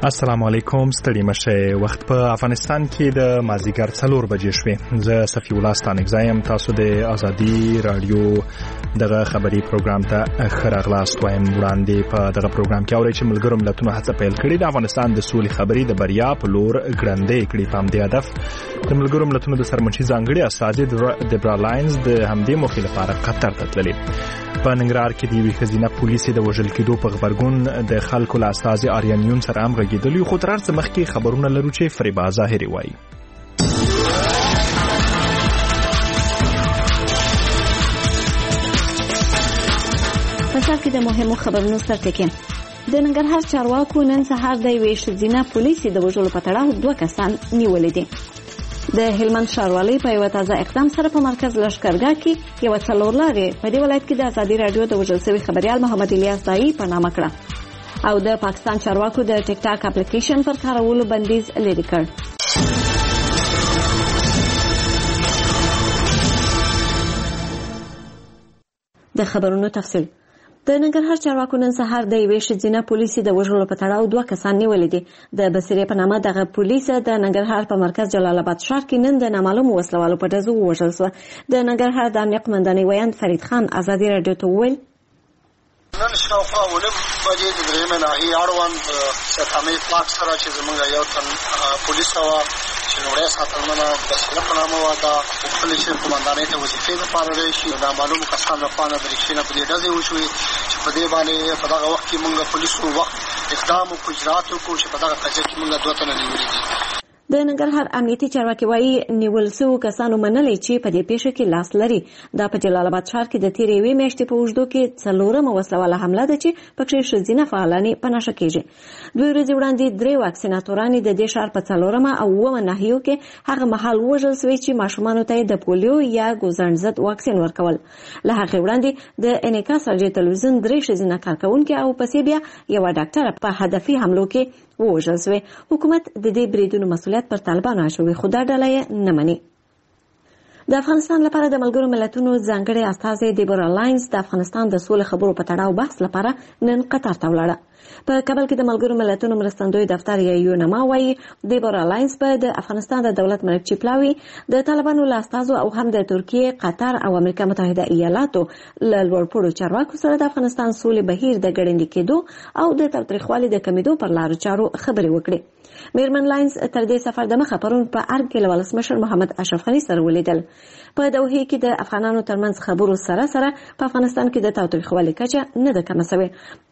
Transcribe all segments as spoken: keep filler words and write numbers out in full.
السلام علیکم، ستړي مشه. وخت په افغانستان کې د مازیګر څلور بجې شوې. زه صفی الله ستانکزی یم. تاسو د ازادي رادیو دغه خبري پروګرام ته ښه راغلاست وایم. وړاندې په دغه پروګرام کې اورئ چې ملګرو ملتونو هڅه پیل کړې د افغانستان د سولې خبري د بریا په لور ګړندۍ کړي. په همدې هدف د ملګرو ملتونو د سرمنشي ځانګړي استازي دبرا لاینز د همدې موخې لپاره قطر ته تللې. په ننګرهار کې د یوې ښځینه پولیسې د وژل کېدو په غبرګون د خلکو له استازي آریان یون سره هم غږېدلي، خو تر هر څه مخکې خبرونه لرو چې فریبا ظاهري وایي. په سر کې د مهمو خبرونو سرټکی. د ننګرهار چارواکو نن سهار د یوې ښځینه پولیسې د وژلو په تړاو دوه کسان نیولي دي. د هلمند ښاروالۍ په یو تازه اقدام سره په مرکز لښکرګاه کې یو څلور لارې په دې ولایت کې د ازادي رادیو د وژل شوي خبریال محمد الیاس دایی په نامه کړه او د پاکستان چارواکو د ټیک ټاک اپلیکیشن پر کارولو بندیز لرې کړ. د خبرونو تفصیل. د ننګرهار چارواکو نن سهار د یوې ښځینه پولیسې د وژلو په تړاو دوه کسان نیولي دي. د بصیرې په نامه دغه پولیسه د ننګرهار په مرکز جلال آباد ښار کې نن د نامعلومو وسلوالو په ډزو ووژل شوه. د ننګرهار د امنیه قمندانۍ ویاند فرید خان ازادي راډیو ته وویل نن شاوخوا اوولس بجې د درېیمې ناحیې اړوند سیدحمید پاک سره چې زموږ یو تن پولیس وه چې لومړی ساتنمنه بصیره په نامه وه، دا غوښتلې چې قمندانۍ ته وظیفې لپاره راشي. نامعلومو کسانو لخوا نه د رکشې نه په دې ډزې وشوې چې په دې باندې په دغه وخت کې موږ پولیسو وخت اقدام وکړو، اجرات وکړو چې په دغه قضیه کې موږ دوه تنه نیولي دي. د ننګرهار امنیتي چارواکي وایي نیول شوو کسانو منلي چې په دې پیښه کې لاس لري. دا په جلال آباد ښار کې د تېرې یوې میاشتې په اوږدو کې څلورمه وسله حمله ده چې پکې ښځینه فعالانې په نښه کېږي. دوه ورځې وړاندې درې واکسیناتورانې د دې ښار په څلورمه او اوومه ناحیو کې هغه مهال وژل شوي چې ماشومانو ته یې د پولیو یا ګوزڼ ضد واکسین ورکول. له هغې وړاندې د انعکاس راډیو تلویزیون درې ښځینه کارکوونکې او پسې بیا یوه ډاکټره په هدفي حملو کې ووژل شوې. حکومت د دې بریدونو مسؤلیت پر طالبانو اچوي، خو دا ډله یې نه مني. د افغانستان لپاره د ملګرو ملتونو ځانګړي استازي دبرا لاینز د افغانستان د سولې خبرو په تړاو بحث لپاره نن قطر ته ولاړه. په کابل کې د ملګرو ملتونو مرستندوی دفتر یا یونما وایي دبرا لاینز په د افغانستان د دولت مرکچی پلاوي د طالبانو له استازو او هم د ترکیه، قطر او امریکا متحده ایالاتو له لوړپوړو چارواکو سره د افغانستان سولې بهیر د ګړندي کېدو او د تاوتریخوالي د کمیدو پر لارو چارو خبرې وکړي. میرمن لاینز تر دې سفر د مخه پرون په ارګ کې له ولسمشر محمد اشرف غني سره ولیدل. په دوحه کې د افغانانو ترمنځ خبرو سره سره په افغانستان کې د تاوتریخوالي کچه نه ده کمه شوې.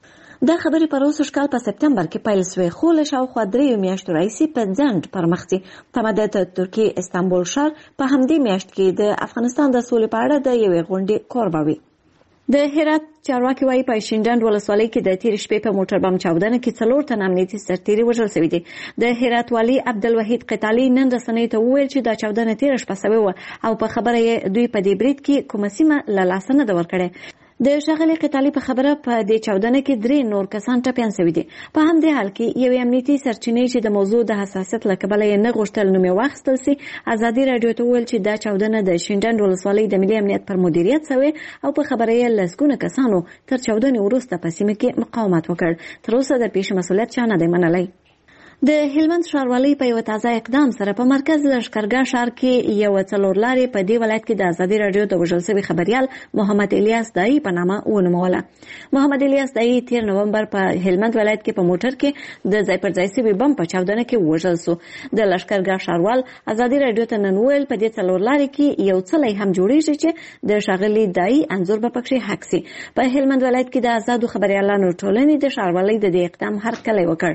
دا خبرې په روسو ښکال په سپتمبر کې پیل شوې، خو له شاوخوا دریو میاشتو راهیسې په ځنډ پرمخ ځي. تمه ده د ترکیې استانبول ښار په همدې میاشت کې د افغانستان د سولې په اړه د یوې غونډې کوربه وي. د هرات چارواکي وایي په شینډنډ ولسوالۍ کې د تېرې شپې په موټر بم چاودنه کې څلور تن امنیتي سرتیري وژل شوي دي. د هرات والي عبدالوحید قتالي نن رسنیو ته وویل چې دا چاودنه تېره شپه شوې وه او په خبره یې دوی په دې برید کې کومه سیمه له لاسه نه ده ورکړې. د ښاغلي قتالي په خبره په دې چاودنه کې درې نور کسان ټپیان شوي دي. په همدې حال کې یوې امنیتي سرچینې چې د موضوع د حساسیت له کبله یې نه غوښتل نوم یې واخیستل سي ازادي راډیو ته وویل چې دا چاودنه د شینډنډ ولسوالۍ د ملي امنیت پر مدیریت شوې او په خبره یې لسګونه کسانو تر چاودنې وروسته په سیمه کې مقاومت وکړ. تر اوسه د پیښې مسؤلیت چا نه دی منلی. د هلمند ښاروالۍ په یو تازه اقدام سره په مرکز لښکرګاه ښار کې یو څلور لارې په دې ولایت کې د ازادي راډیو د وژل شوي خبریال محمد الیاس دایی په نامه ونوموله. محمد الیاس دایی تیر نومبر په هلمند ولایت کې په موټر کې د ځای پر ځای شوي بم په چاودنه کې وژل شو. د لښکرګاه ښاروال ازادي راډیو ته نن وویل په دې څلور لارې کې یو څلی هم جوړیږي چې د ښاغلي دایی انځور به پکښې حک سي. په هلمند ولایت کې د آزادو خبریالانو ټولنې د ښاروالۍ د دې اقدام هرکلی وکړ.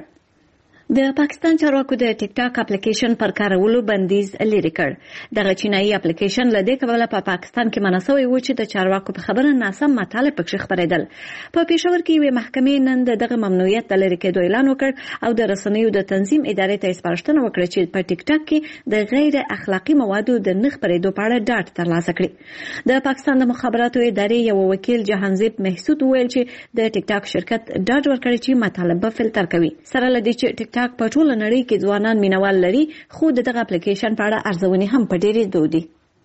د پاکستان چارواکو د ټیک ټاک اپلیکیشن پر کارولو بندیز لرې کړ. دغه چینایي اپلیکیشن له دې کبله په پاکستان کې منع شوی و چې د چارواکو په خبره ناسم مطالب پکښې خپرېدل. په پېښور کې یوې محکمې نن د دغه ممنوعیت د لرې کېدو اعلان وکړ او د رسنیو د تنظیم ادارې ته یې سپارښتنه وکړه چې په ټیک ټاک کې د غیر اخلاقي موادو د نه خپرېدو په اړه ډاډ ترلاسه کړي. د پاکستان د مخابراتو ادارې یو وکیل جهانزیب محسود وویل چې د ټیک ټاک شرکت ډاډ ورکړي چې مطالب به فلټر کوي. سره له دې چې ټیک ټاک په ټوله نړۍ کې ځوانان مینوال لري، خو دغه اپلیکیشن په اړه ارزونې هم په ډېرې دودي.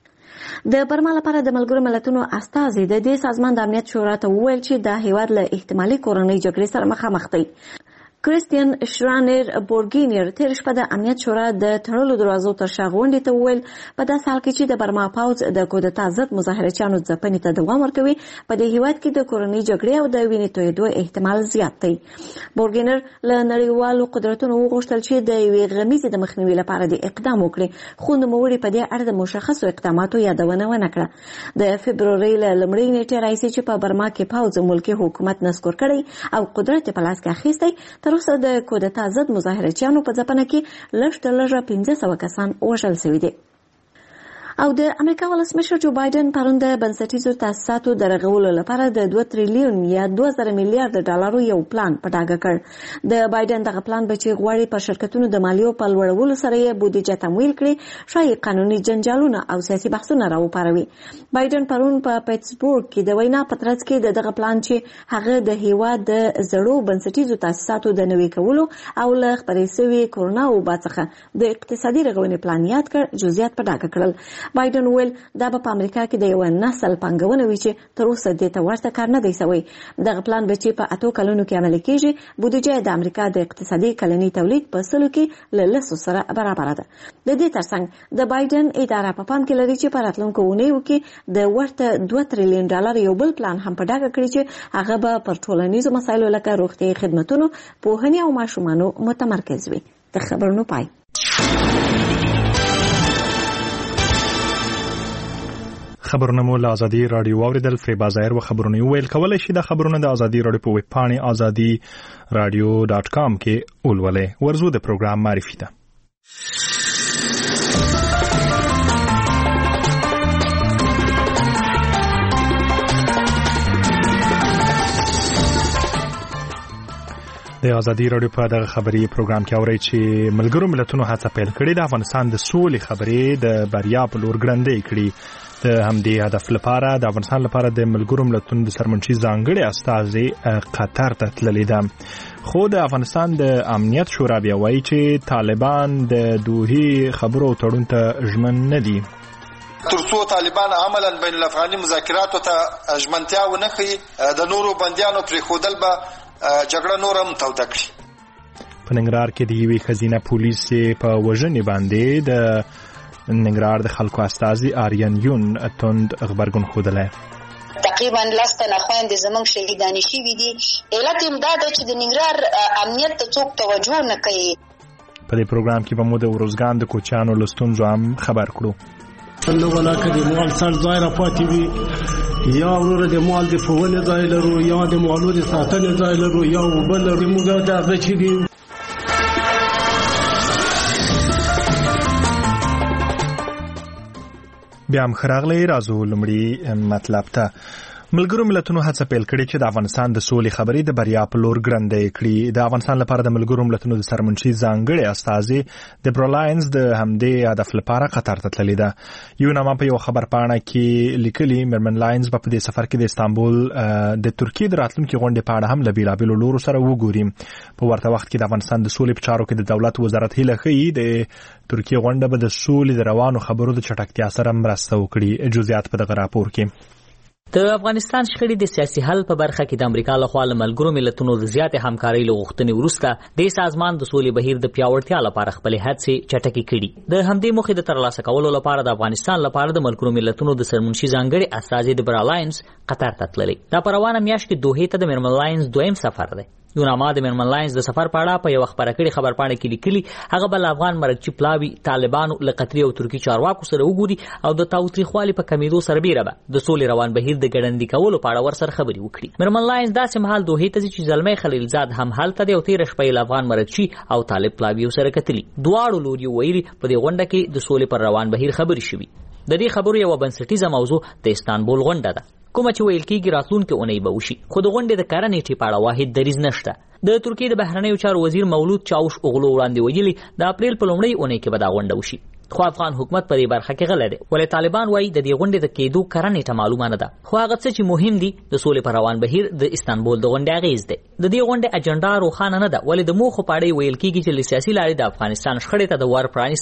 د برما لپاره د ملګرو ملتونو استازي د دې سازمان د امنیت شورا ته وویل چې دا هیواد له احتمالي کورنۍ جګړې سره مخامخ دی. کریستین شرانر بورګینر تیر شپه د امنیت شورا د تړلو دروازو تر شا غونډې ته وویل په داسې حال کې چې د برما پوځ د کودتا ضد مظاهرچیانو ځپنې ته دوام ورکوي په دې هیواد کې د کورنۍ جګړې او د وینې تویېدو احتمال زیات دی. بورګینر له نړیوالو قدرتونو وغوښتل چې د یوې غمیزې د مخنیوي لپاره د اقدام وکړي، خو نوموړي په دې اړه د مشخصو اقداماتو یادونه ونه کړه. د فبرورۍ له لومړۍ نیټې راهیسې چې په برما کې پوځ ملکي حکومت نسکور کړی او قدرت په لاس کې اخیستی، تر اوسه د کودتا ضد مظاهرچیانو په ځپنه کې لږ تر لږه پنځه سوه کسان وژل شوي دي. او د امریکا ولسمشر جو بایدن پرون د بنسټیزو تاسیساتو د رغولو لپاره د دوه تریلیون یا دوه زره میلیارډ ډالرو یو پلان په ډاګه کړ. د بایدن دغه پلان به چې غواړي په شرکتونو د مالیو په لوړولو سره یې بودیجه تمویل کړي، ښایي قانوني جنجالونه او سیاسي بحثونه راوپاروي. بایدن پرون په پیټسبورګ کې د وینا په ترڅ کې د دغه پلان چې هغه د هیواد د زړو بنسټیزو تاسیساتو د نوي کولو او له خپرې سوي کورونا وبا څخه د اقتصادي رغونې پلان یاد کړ، جزئیات په ډاګه کړل. بایدن ویل دا به په امریکا کې د یو نسل پانګونه وي چې تر اوسه دې ته ورته کار نه دی شوی. دغه پلان به چې په اتو کلونو کې عملي کېږي، بودیجه د امریکا د اقتصادي کلني تولید په سلو کې له لسو سره برابر ده. د دې ترڅنګ د بایدن اداره په پام کې لري چې په راتلونکو اونیو کې د ورته دوه تریلیون ډالر یو بل پلان هم په ډاګه کړي چې هغه به پر ټولنیزو مسایلو لکه روغتیايي خدمتونو، پوهنې او ماشومانو متمرکز وي. د خبرونو پای. خبرونه مو له ازادي رادیو واوریدل. فریبا ظاهر و خبرونه ویل کولای شي د خبرونه د ازادي رادیو په ویب پاڼې ازادي رادیو ډاټ کام کې ولولئ. ورزو د پروګرام معرفي ده. د ازادي رادیو په دغه خبري پروګرام کې اورئ چې ملګرو ملتونو هڅه پیل کړې د افغانستان د سولې خبرې د بریا په لور ګړندۍ کړي. د همدې هدف لپاره د افغانستان لپاره د ملګرو ملتونو د سرمنشي ځانګړي استازي قطر ته تللي ده. خو د افغانستان د امنیت شورا بیا وایي چې طالبان د دوحې خبرو او تړون ته ژمن نه دي. ترڅو طالبان عملاً بین الافغاني مذاکراتو ته ژمنتیا ونه ښیي، د نورو بندیانو پرېښودل به جګړه نور هم توده کړي. په ننګرهار کې د یوې ښځینه پولیس په وژنې باندې د ننګرهار د خلکو استازي آریان یون توند خبرګون ښودلی. تقریبا لس تنه خویندې زموږ شهیدانې شوي دي. علت یې دا دی چې د ننګرهار امنیت ته څوک توجه نه کوي. په دې پروګرام کې به مو د ارزګان د کوچیانو له ستونزو هم خبر کړو. نو ولا که د مال سر ځای را پاتې وي، یا وروره د مال د ښوونې ځای لرو، یا د مالو د ساتنې ځای لرو، یا اوبه لرو. موږ د هغه چې دي بیا هم خراغلی رازو لمړي مطلب ته. ملګرو ملتونو هڅه پیل کړې چې د افغانستان د سولې خبرې د بریا په لور ګړندۍ کړي. د افغانستان لپاره د ملګرو ملتونو د سرمنشي ځانګړي استازي دبرا لاینز د همدې هدف لپاره قطر ته تللي ده. یوناما په یو خبر پاڼه کې لیکلي مرمن لاینز په دې سفر کې د استانبول د ترکیې د راتلونکي غونډې په اړه هم له بېلابېلو لورو سره وګوري. په ورته وخت کې د افغانستان د سولې په چارو کې د دولت وزارت هیله ښیي د ترکیې غونډه به د سولې د روانو خبرو د چټکتیا سره مرسته وکړي. جزئیات په دغه راپور کې. د افغانستان شخړې د سیاسي حل په برخه کې د امریکا لخوا له ملګرو ملتونو د زیاتې همکارۍ له غوښتنې وروسته د سازمان د سولې بهیر د پیاوړتیا لپاره خپلې هڅې چټکې کړي. د همدې موخې د ترلاسه کولو لپاره د افغانستان لپاره د ملګرو ملتونو د سرمنشي ځانګړي استازي دبرا لاینز قطر ته تللي. دا په روانه میاشت کې دوحې ته د مرمن لاینز دویم سفر دی. یوناما د مرمن لاینز د سفر په اړه په یو خبره کړي خبر پاڼه کې لیکلي هغه بل افغان مرکچی پلاوی طالبانو له قطري او ترکی چارواکو سره وګوري او د تاوتریخوالي په کمیدو سره بیره د سولې روان بهیر د ګړندۍ کولو په اړه ورسره خبري وکړي. مرمن لاینز داسې مهال دوحې ته چې زلمی خلیلزاد هم هلته دی او تیر شپه افغان مرکچی او طالب پلاوی سره کتلي. دواړو لوري ویلي په دې غونډه کې د سولې پر روان بهیر خبري شوي. د دې خبرو یو بنسټیزه موضوع د استانبول غونډه ده کومه چې ویل کېږي راتلونکې اونۍ به وشي، خو د غونډې د کره نیټې په اړه واحد دریځ نشته. د ترکیې د بهرنیو چارو وزیر مولود چاوش اوغلو وړاندې ویلي د اپریل په لومړۍ اونۍ کې به دا غونډه وشي، خو افغان حکومت په دې برخه کې غلی دی. ولې طالبان وایي د دې غونډې د کېدو کره نیټه معلومه نه ده، خو هغه څه چې مهم دي د سولې په روان بهیر د استانبول د غونډې اغېز دی. د دې غونډې اجنډا روښانه نه ده، ولې د موخو په اړه ویل کېږي چې له سیاسي لارې د افغانستان شخړې ته د ور پرانیستل دي.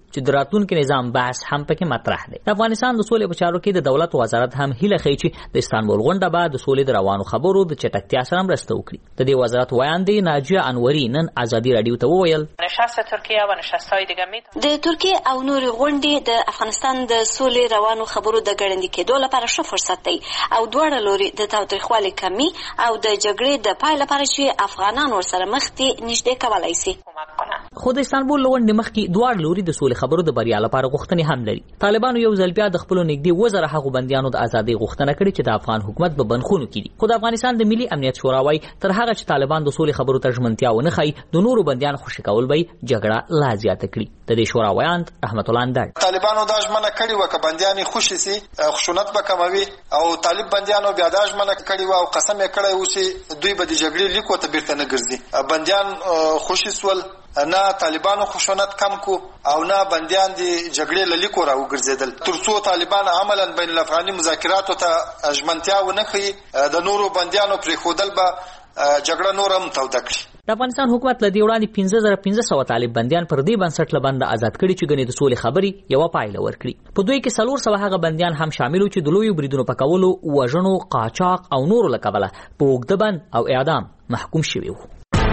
چې د راتلونکي نظام بحث هم پکې مطرح دی. د افغانستان د سولې په چارو کې د دولت وزارت هم هیله ښیي چې د استانبول غونډه به د سولې د روانو خبرو د چټکتیا سره مرسته وکړي. د دې وزارت ویاندې ناجیه انوري نن ازادي رادیو ته وویل نشست ترکیه و نشست‌های دیگه می د ترکیه او نور غونډې د افغانستان د سولې روانو خبرو د ګړندې کېدو لپاره ښه فرصت دی او دواړه لوري د تاوتریخوالي کمی او د جګړې د پای لپاره چې افغانان ورسره مخ دي نږدې کولای شي. خو د استانبول لوند مخکې دواړه لوري د سولې خبرو د بریا لپاره غوښتنې هم لري. طالبانو یو ځل بیا د خپل نږدې وزره هغو بنديانو د ازادۍ غوښتنه کړې چې د افغان حکومت په بنخونو کې دي. خو د افغانستان د ملي امنیت شورا وايي تر هغه چې طالبان د سولې خبرو ته ژمنتیا ونه ښيي د نورو بنديانو خوشي کول به جګړه لا زیاته کړي. د دې شورا ویاند رحمت الله اندړ طالبانو دا ژمنه کړې و چې بنديان خوشي سي خشونت به کموي او طالب بنديانو بیا دا ژمنه کړې و او قسم یې کړی و چې دوی به د جګړې لیکو ته بیرته نه ګرځي. بنديان خوشي سول نه طالبانو خشونت کم کو او نه بنديان دي جګړې للیکو راو ګرځیدل. ترڅو طالبان عملاً بین الافغاني مذاکراتو ته ژمنتیا ونه ښيي د نورو بنديانو پرې خودل به جګړه نور هم توده کړي. د افغانستان حکومت له دې وړاندې پنځه زره پنځه سوه طالب بندیان پر دې بنسټ له بنده آزاد کړي چې ګنې د سولې خبرې یوه پایله ورکړي. په دوی کې څلور سوه هغه بندیان هم شامل وو چې د لویو بریدونو په کولو، وژنو، قاچاق او نورو له کبله په اوږده بند او اعدام محکوم شوي وو.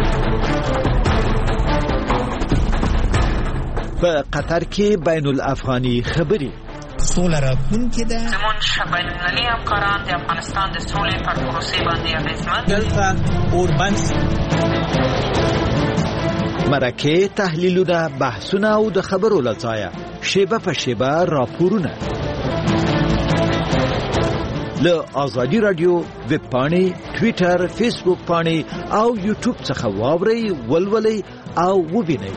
په قطر کې بین الافغاني خبرې سوله راتلونکې ده. زموږ بینالمللي همکاران د افغانستان د سولې پر پروسې باندې اغېزمن دلته اوربند مرکه تحلیلونه، بحثونه او د خبرو له ځایه شیبه په شیبه راپورونه له ازادي رادیو ویب پاڼې، ټویټر، فیسبوک پاڼې او یوټیوب څخه واورئ، ولولئ او ووینئ.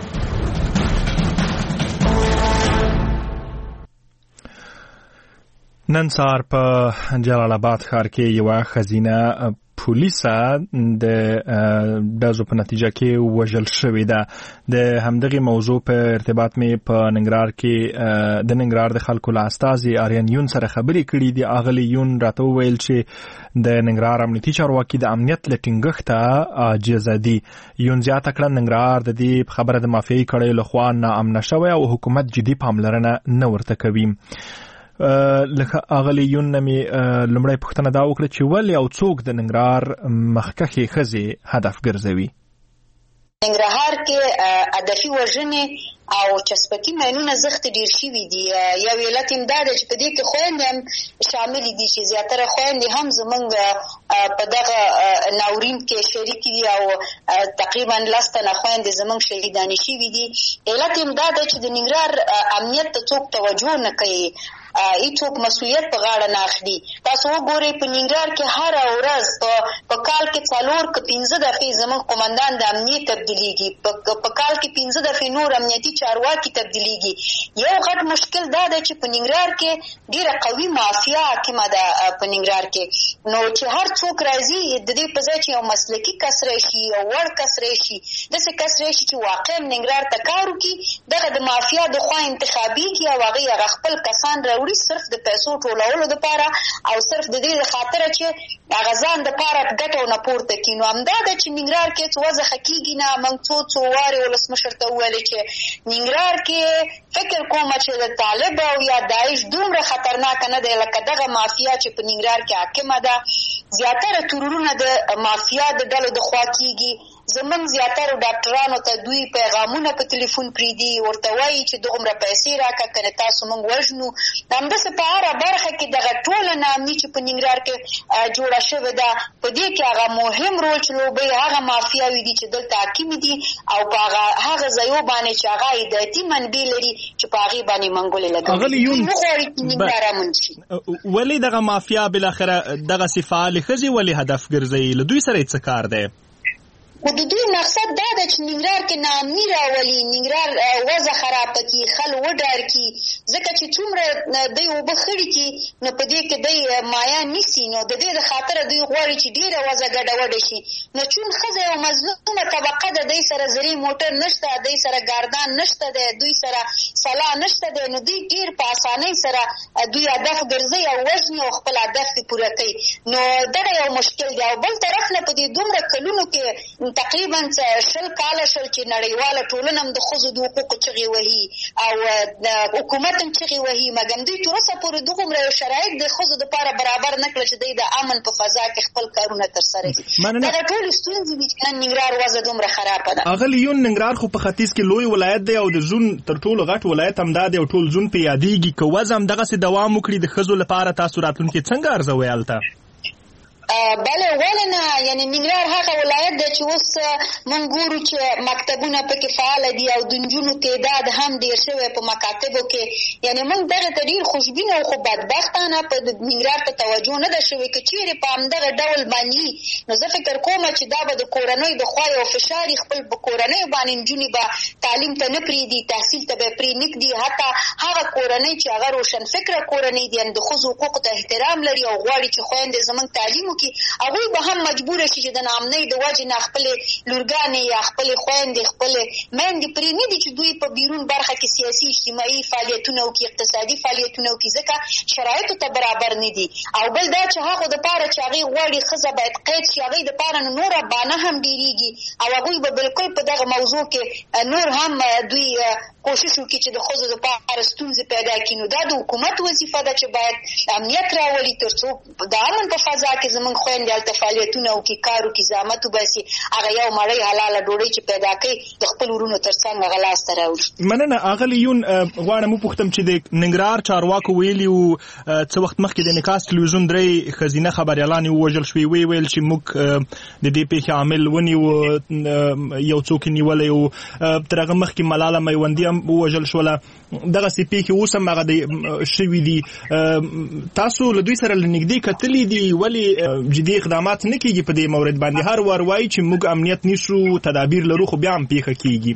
نن سهار په جلال آباد ښار کې یوه ښځینه پولیسه د ډزو په نتیجه کې وژل شوې ده. د همدغې موضوع په ارتباط مې په ننګرهار کې د ننګرهار د خلکو له استازي آریان یون سره خبرې کړي دي. اغلې یون راته وویل چې د ننګرهار امنیتي چارواکي د امنیت له ټینګښته عاجزه دي. یون زیاته کړه ننګرهار د دې خبره د مافیایي کړیو لخوا ناامنه شوی او حکومت جدي پاملرنه نه ورته کوي. لکه اغلی یون نمی لمړی پوښتنه دا وکړه چې ولې او څوک د ننګرهار مخکښې ښځې هدف ګرځوي. ننګرهار کې هدفي وژنې او چسپکي ماینونه زخت ډیر شوي دي. یو علت هم دا ده چې په دې کې خویندې هم شاملې دي چې زیاتره خویندې هم زموږ په دغه ناورین کې شریک دي او تقریبا لس تنه خویندې زموږ شهیدانې شوي دي. علت هم دا ده چې د ننګرهار امنیت ته څوک توجه نه کوي، هیڅوک مسؤلیت په غاړه نه اخلي. تاسو وګورئ په ننګرهار کې هره ورځ په کال کې څلور که پنځه دفعې زموږ قومندان د امنیت تبدیلیږي، په کال کې پنځه دفعې نور امنیتي چارواکي تبدیلیږي. یو غټ مشکل دا ده چې په ننګرهار کې ډېره قوي مافیا حاکمه ده په ننګرهار کې. نو چې هر څوک راځي د دې په ځای چې یو مسلکي کس راشي، یو وړ کس راشي، داسې کس راشي چې واقعا ننګرهار ته کار وکړي، دغه د مافیا د خوا انتخابېږي او هغوی هغه خپل کسان راوړي صرف د پیسو ټولولو دپاره او صرف د دې د خاطره چې هغه ځان دپاره ګټه ونه پورته کړي. نو همدا ده چې ننګرهار کې څه وضعه کېږي نه. موږ څو څو وارې ولسمشر ته وویلې چې ننګرهار کې فکر کومه چې د طالب او یا داعش دومره خطرناکه نه دی لکه دغه مافیا چې په ننګرهار کې حاکمه ده. زیاتره ترورونه د مافیا د ډلو د خوا کېږي. زمونږ زیاتره ډاکټرانو ته دوی پیغامونه په تلیفون پرېږدي، ورته وایي چې دومره پیسې راکړه کنه تاسو موږ وژنو. همداسې په هره برخه کې دغه ټوله ناامني چې په ننګرهار کې جوړه شوې ده، په دې کې هغه مهم رول چې لوبوي هغه مافیاوې دي چې دلته حاکمې دي او په هغه ځایو باندې چې هغه هدایتي منبع لري چې په هغې باندې منګولې لګوي. دوی وغواړي چې ننګرهار امن شي. ولې دغه مافیا بالاخره دغسې فعالې ښځې ولې هدف ګرځوي؟ له دوی سره یې څه کار دی؟ خو د دوی مقصد دا ده چې ننګرهار کې ناامني راولي، ننګرهار وضع خرابه کړي، خل وډار کړي. ځکه چې څومره دوی اوبه خړي کړي نو په دې کې دوی مایا نیسي. نو د دې د خاطره دوی غواړي چې ډېره وضع ګډوډه شي. نو چون ښځه یو مظلومه طبقه ده، دوی سره زرې موټر نشته، دوی سره ګاردان نشته دی، دوی سره سلا نشته دی، نو دوی ډېر په اسانۍ سره دوی هدف ګرځي او وژني او خپل هدف یې پوره کوي. نو دغه یو مشکل دی. او بل طرف نه په دې دومره کلونو کې تقریبا شل کاله شل چې نړیواله ټولنه هم د ښځو د حقوقو چغې وهي او حکومت هم چغې وهي، مګر دوی تر اوسه پورې دومره یو شرایط د ښځو دپاره برابر نه کړل چې دوی د امن په فضا کې خپل کارونه ترسره کړي. دغه ټولې ستونزې دي چې نن ننګرهار وضع دومره خرابه ده. اغلې یون ننګرهار خو په ختیځ کې لوی ولایت دی او د زون تر ټولو غټ ولایت هم دا دی او ټول زون په یادېږي. که وضع هم دغسې دوام وکړي د ښځو لپاره تاسو راتلونکي څنګه ارزوئ هلته؟ بله ولې نه، یعنې ننګرهار هغه ولایت دی چې اوس موږ ګورو چې مکتبونه پکې فعاله دي او د نجونو تعداد هم ډېر شوی په مکاتبو کې. یعنې موږ دغه ته ډېر خوشبینه او خو بدبختانه په ننګرهار ته توجه نه ده شوې. که چیرې په همدغه ډول باندې نو زه فکر کوم چې دا به د کورنۍ د خوا یو فشار خپل په کورنۍ باندې نجونې به تعلیم ته نه پرېږدي، تحصیل ته به یې پرېنږدي. حتی هغه کورنۍ چې هغه روشنفکره کورنۍ دي، یعنې د ښځو حقوقو ته احترام لري او غواړي چې خویندې زموږ تعلیم وکړي، هغوی به هم مجبوره شي چې د ناامنۍ د وجې نه خپلې لورګانې یا خپلې خویندې خپلې میندې پرېنږدي چې دوی په بیرون برخه کې سیاسي اجتماعي فعالیتونه وکړي، اقتصادي فعالیتونه وکړي، ځکه شرایطو ته برابر نه دي. او بل دا چې هغو دپاره چې هغې غواړي ښځه باید قید شي، هغې دپاره نو نوره بانه هم ډېرېږي او هغوی به بالکل په دغه موضوع کې نور هم دوی کوشش وکړي چې د ښځو دپاره ستونزې پیدا کړي. نو دا د حکومت وظیفه ده چې باید امنیت راولي تر څو د امن په فضا کې زموږ خویندې هلته فعالیتونه وکړي، کار وکړي، زحمت وباسي، هغه یو مړۍ حلاله ډوډۍ چې پیدا کوي د خپل ورونو تر څنګ هغه لاسته راوړي. مننه. اغلې یون غواړم وپوښتم چې د ننګرهار چارواکو ویلي وو څه وخت مخکې د انعکاس تلویزیون درې ښځینه خبریالانې ووژل شوې، ویې ویل چې موږ د دې پیښې عامل ونیو، یو څوک یې نیولی و. تر هغه مخکې ملاله میوندي هم ووژل شوله. دغسې پیښې اوس هم هغه شوي دي. تاسو له دوی سره له نږدې کتلي دي، ولې جدي اقدامات نه کېږي په دې مورد باندې؟ هر وار وایي چې موږ امنیت نیسو، تدابیر لرو، خو بیا هم پیښه کېږي.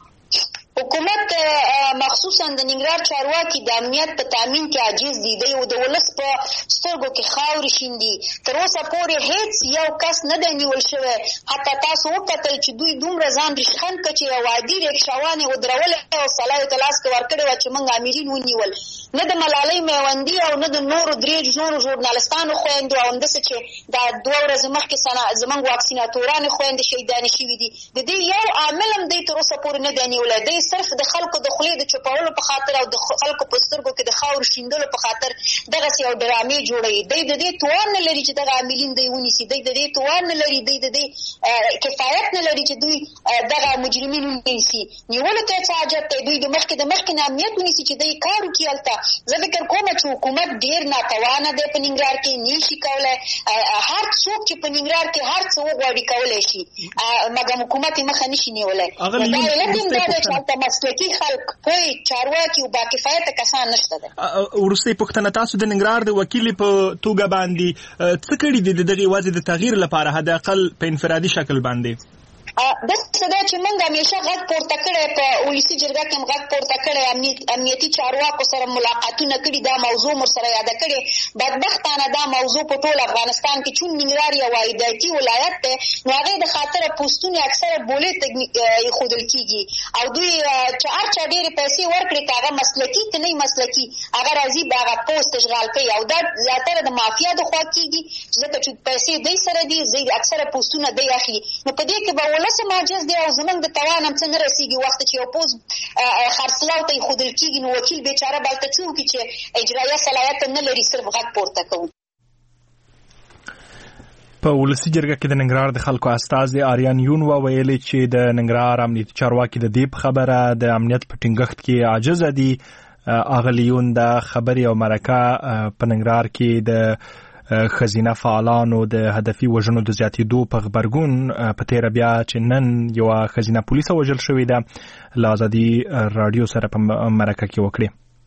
حکومت مخصوصا د ننګرهار چارواکي د امنیت په تامین کې عاجز دي. دی د ولس په سترګو کې خاورې شیندي. تر اوسه پورې هیڅ یو کس نه دی نیول شوی. حتی تاسو وکتل چې دوی دومره ځان ریشخند کړه چې یو عادي رکشاوان یې ودرولې او سلایو ته لاس کې ورکړې وه چې موږ امرین ونیول. نه د ملالۍ میوندي او نه د نورو درې نورو ژورنالستانو خویندو او همداسې چې دا دوه ورځې مخکې زموږ واکسیناتورانې خویندې شهیدانې شوي دي. د دې یو عامل هم دی تر اوسه پورې نه دی نیولی. دی صرف د خلکو د خولې د چپولو په خاطر او د خلکو په سترګو کې د خاورو شیندلو په خاطر دغسې یو ډرامې جوړوي. دی د دې توان نه لري چې دغه عاملین دی ونیسي. دی د دې توان نه لري، دی د دې کفایت نه لري چې دوی دغه مجرمین ونیسي. نیولو ته څه حاجت دی؟ دوی د مخکې د مخکې نه امنیت ونیسي چې دی کار وکړي هلته. زه فکر کوم چې حکومت ډېر ناتوانه دی په ننګرهار کې، نه شي کولی. هر څوک چې په ننګرهار کې هر څه وغواړي کولی شي، مګر حکومت یې مخه نه شي نیولی. دا علت هم دا دی چې هلته مسلکي خلک، پوه چارواکي او باکفایته کسان نشته ده. وروستۍ پوښتنه، تاسو د ننګرهار د وکیلې په توګه باندې څه کړي دي د دغې وضع د تغییر لپاره، حداقل په انفرادي شکل باندې؟ داسې ده چې موږ همیشه غږ پورته کړی، په ولسي جرګه کې هم غږ پورته کړی، امنیتي چارواکو سره ملاقاتونه کړي، دا موضوع مو سره یاده کړې. بدبختانه دا موضوع په ټول افغانستان کې چون ننګرهار یو واحدیتي ولایت دی، نو هغې د خاطره پوسټونه اکثره بولې ته ایښودل کېږي او دوی چې هر چا ډېرې پیسې ورکړي، که هغه مسلکي که نه مسلکي، هغه راځي به هغه پوسټ اشغال کوي او دا زیاتره د مافیا د خوا کېږي، ځکه چې پیسې دی سره دي، اکثره پوسټونه دی اخلي. نو په دې کې به ولس ماجز دی او زمونږ د توان هم څه نه رسېږي. وخت چې یو پوز خرڅلاو ته ایښودل کېږي، نو وکیل بیچاره به هلته څه وکړي چې اجرایه صلاحیت نه لري، صرف غږ پورته کوو. په ولسي جرګه کې د ننګرهار د خلکو استازي آریان یون وویلي چې د ننګرهار امنیتي چارواکي د دې خبره د امنیت په ټینګښت کې عاجزه دي. اغلې یون د خبرې او مرکه په ننګرهار کې د ښځینه فعالانو د هدفي وژنو د زیاتېدو په غبرګون په تېره بیا چې نن یوه ښځینه پولیسه وژل شوې ده له ازادي راډیو سره په مرکه کې وکړې.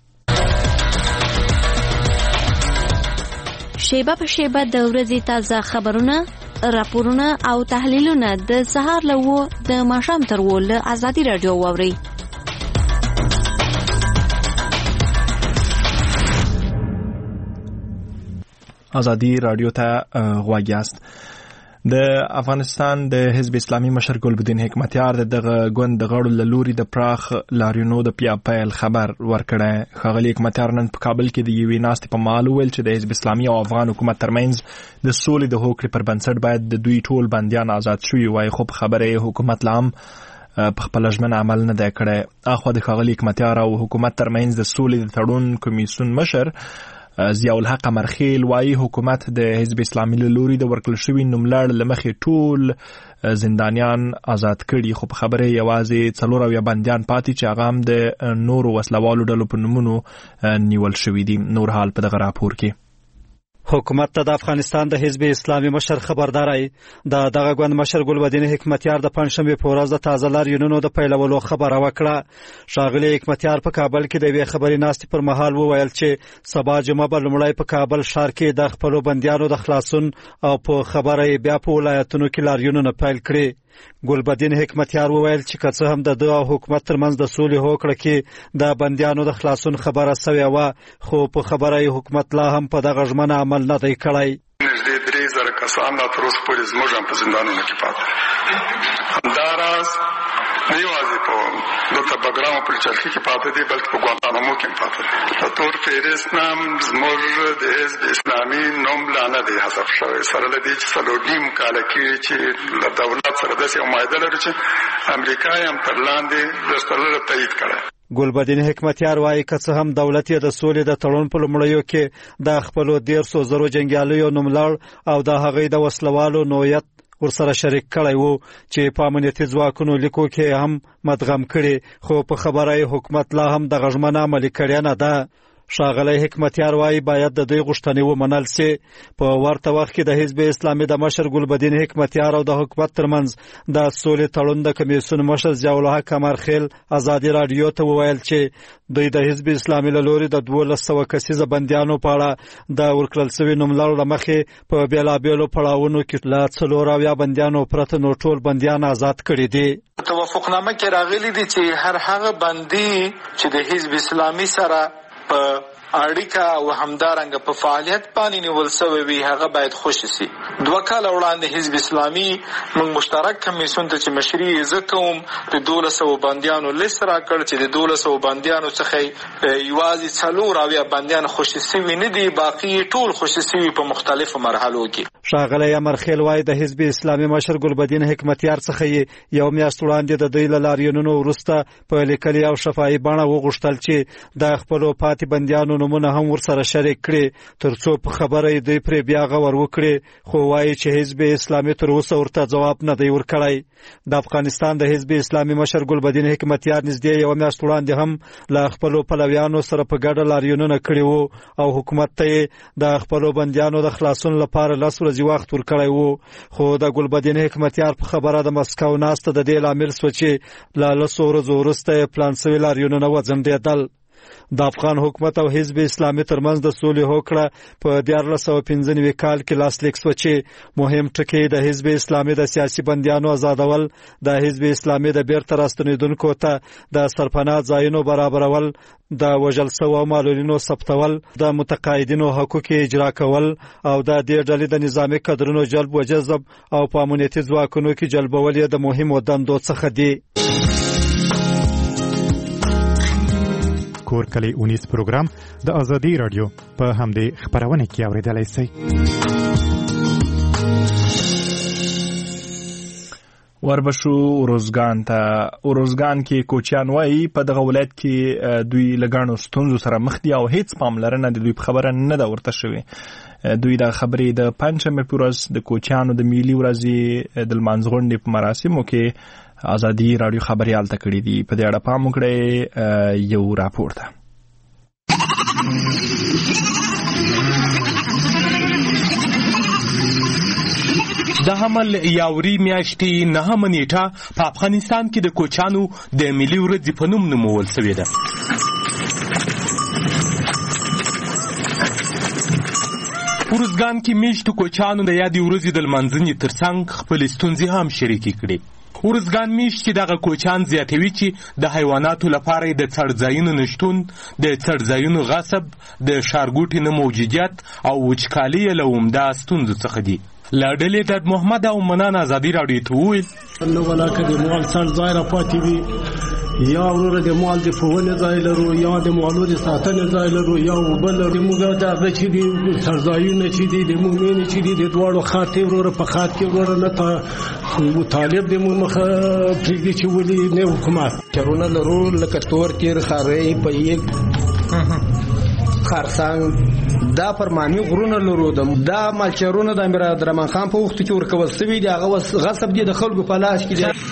شیبه په شیبه د ورځې تازه خبرونه، راپورونه او تحلیلونه د سهار له اوو د ماښام تر اوو له ازادي راډیو واورئ. ازادي راډیو ته غوږ یاست. د افغانستان د حزب اسلامي مشر ګلبدین حکمتیار دغه ګوند د غړو له لوري د پراخ لاریونو د بیا پیل خبر ورکړی. ښاغلي حکمتیار نن په کابل کې د یوې ناستې په مهال وویل چې د حزب اسلامي او افغان حکومت ترمنځ د سولې د هوکړې پر بنسټ باید د دوی ټول بندیان آزاد شوي وای، خو په خبره یې حکومت لا هم په خپل ژمنه عمل نه دی کړی. اخوا د ښاغلي حکمتیار او حکومت ترمنځ د سولې د تړون کمیسیون مشر ضیاء الحق امرخیل وایي حکومت د حزب اسلامي له لوري د ورکړل شوي نوملړ له مخې ټول زندانیان آزاد کړي، خو په خبره یوازې څلور اویا بندیان پاتې چې هغه هم د نورو وسلوالو ډلو په نومونو نیول شوي دي. نور حال په دغه راپور کې. حکومت ته د افغانستان د حزب اسلامي مشر خبرداري د دغه ګوند مشر ګلبدین حکمتیار د پنځشنبې په ورځ د تازه لاریونونو د پیلولو خبره وکړه. ښاغلي حکمتیار په کابل کې د یوې خبري ناستې پر مهال وویل چې سبا جمعه به لومړی په کابل ښار کې د خپلو بندیانو د خلاصون او په خبره یې بیا په ولایتونو کې لاریونونه پیل کړي. ګلبدین حکمتیار وویل چې که څه هم د ده او حکومت ترمنځ د سولې هوکړه کې د بندیانو د خلاصون خبره سوې وه، خو په خبره یې حکومت لا هم په دغه ژمنه عمل نه دی کړی. نږدې درې زره کسان لا تر اوسه پورې زموږ هم په زندانونو کې پاته. همداراز نه یوازې په دلته بګرام په چرخي کې پاته دي بلکې په ګوانتانامو کې هم پاته دي. په تور فهرست نام زموږ د حزب اسلامي نوم لا نه دی حذف شوی، سره له دې چې څلور نیم کاله کېږي چې له دولت سره داسې یو معاهده لري چې امریکا یې هم تر لاندې درستللو تایید کړی. ګلبدین حکمتیار وایي که څه هم دولت یې د سولې د تړون په لومړیو کې د خپلو دیرسو زرو جنګیالیو نوملړ او د هغوی د وسلوالو نوعیت ورسره شریک کړی وو چې په امنیتي ځواکونو لیکو کې هم مدغم کړي، خو په خبره یې حکومت لا هم دغه ژمنه عملي کړې نه ده. ښاغلی حکمتیار وایي باید د دوی غوښتنې ومنل سي. په ورته وخت کې د حزب اسلامي د مشر ګلبدین حکمتیار او د حکومت ترمنځ د سولې تړون د کمیسیون مشر ضیاء الحق امرخیل ازادي راډیو ته وویل چې دوی د حزب اسلامي له لوري د دولس سوه کسیزه بندیانو په اړه د ورکړل سوي نوملړ له مخې په بېلابېلو پړاوونو کې له څلور اویا بندیانو پرته نو ټول بندیان آزاد کړي دي. توافقنامه کې راغلي دي چې هر هغه بندي چې د حزب اسلامي سره په اړیکه او همدارنګه په فعالیت باندې نیول شوی وي هغه باید خوشي سي. دوه کاله وړاندې حزب اسلامي موږ مشترک کمیسیون ته چې مشري یې زه کوم د دولس سوه بندیانو لیست راکړ چې د دولس سوه بندیانو څخه یوازې څلور اویا بندیان خوشي سوي نه دي، باقي ټول خوشي سوي په مختلفو مرحلو کې. ښاغلی امرخیل وایي د حزب اسلامي مشر ګلبدین حکمتیار څخه یې یو میاشت وړاندې د دوی له لاریونونو وروسته په لیکلي او شفاهي بڼه وغوښتل چې د خپلو پاتې بندیانو نومونه هم ورسره شریک کړي تر څو په خبره یې دوی پرې بیا غور وکړي، خو وایي چې حزب اسلامي تر اوسه ورته ځواب نه دی ورکړی. د افغانستان د حزب اسلامي مشر ګلبدین حکمتیار نږدې یوه میاشت وړاندې هم له خپلو پلویانو سره په ګډه لاریونونه کړي وو او حکومت ته یې د خپلو بندیانو د خلاصون لپاره لس ورځې وخت ورکړی وو، خو د ګلبدین حکمتیار په خبره د مسکو ناسته د دې لامل سوه چې له لسو ورځو وروسته یې پلان سوي لاریونونه وځنډېدل. د افغان حکومت او حزب اسلامي ترمنځ د سولې هوکړه په دیارلس سوه پنځه نوي کال کې لاسلیک سوه چې مهم ټکي د حزب اسلامي د سیاسي بندیانو آزادول، د حزب اسلامي د بیرته راستنېدونکو ته د سرپناه ځایونو برابرول، د وژل سوو معلولینو ثبتول، د متقاعدینو حقوق اجرا کول او د دې ډلې د نظامي کدرونو جلب و جذب او په امنیتي ځواکونو کې جلبول یې د مهمو دندو څخه دي. کور کلی اونیز پروګرام د ازادي رادیو په همدې خبرونه کې اوریدلای شئ. وربشو اروزګان ته اروزګان کې کوچیان وایي په دغه ولایت کې دوی لګانو ستونزو سره مخ دي او هیڅ پاملرنه د دوی په خبره نه ده ورته شوې. دوی د خبرې د پنځمې په ورځ د کوچیانو د ملي ورځې د لمانځغونډې په مراسمو کې ازادي رادیو خبريال ته کړی دي. په دې اړه پام وکړئ یو راپور ده. د حمل یاوري میاشتې نهمه نیټه په افغانستان کې د کوچیانو د ملي ورځې په نوم نومول شوې ده. اروزګان کې میشتو کوچیانو د یادې ورځې د لمانځنې ترڅنګ خپلې ستونزې هم شریکې کړې. اروزګان میشت کې دغه کوچیان زیاتوي چې د حیواناتو لپاره د څړځایونو نشتون، د څړځایونو غصب، د ښارګوټي نه موجودیت او وچکالي له عمده ستونزو څخه دي. له ډلې د محمد او منان ازادي راډیو ته وویل نو ولاکه د مال سر ځای را پاتې وي یا وروره د مال د ښوونې ځای لرو یا د مالو د ساتنې ځای لرو یا اوبه لرو موږ دغه چې دي سرځایونه چې دي د مومنې چې دي د دواړو خط وروره په خط کې وروره نه طالب د موږ مخه پرېږدي چې ولي نه حکومت چرونه لرو لکه تور تیر خارۍ پهیل خرسنګ دا فرماني غرونه لرو دا مالچرونه د امیر عبدالرحمن خان په وخت کې ورکول شوي دي هغه غصب دي د خلکو په لاس کې دي.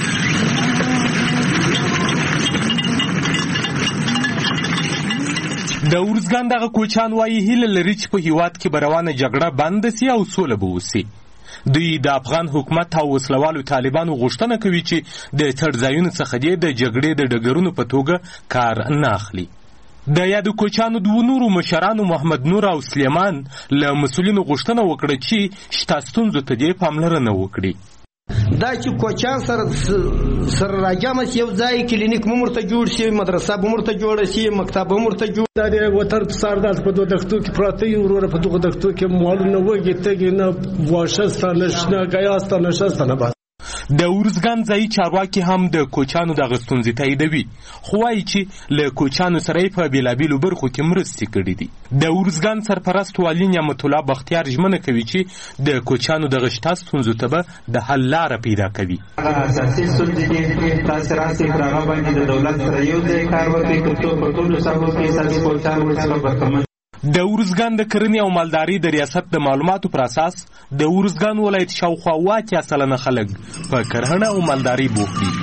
د ارزګان دغه کوچان وایي هیله لري چې په هیواد کې به روانه جګړه بنده سي او سوله به وسي. دوی د افغان حکومت او وسلوالو طالبانو غوښتنه کوي چې د څړځایونو څخه دې د جګړې د ډګرونو په توګه کار نه اخلي. د یادو کوچانو دوه نورو مشرانو محمد نور او سلیمان له مسؤلینو غوښتنه وکړه چې شته ستونزو ته دې پاملرنه وکړي. دا چې کوچان سره سره راجمع شي یو ځای کلینیک مو مرته جوړ شي مدرسه به مرته جوړ شي مکتب به مرته جوړ دا د وتر سردار په دوه دښتو کې پراته یو وروره په دوه دښتو کې مالونه وږي تګي نه واشه نشنه غیاست نشسته نه د ارزګان ځایي چارواکي هم د کوچانو دغه ستونزې تاییدوي خو وایي چې له کوچانو سره یې په بېلابېلو برخو کې مرستې کړي دي. د ارزګان سرپرست والي نعمت الله بختیار ژمنه کوي چې د کوچانو دغه شته ستونزو ته به د حل لاره پیدا کوي. هغه اساسي ستونزې دي تاسې راسئ پر هغه باندې د دولت سره یو ځای کار وکړئ تر څو په ټولو ساحو کې اساسي کوچان ورڅخه برخمن. د ارزګان د کرنې او مالدارۍ د ریاست د معلوماتو پر اساس د ارزګان ولایت شاوخوا اوه سلنه خلک په کرهڼه او مالدارۍ بوخت دي.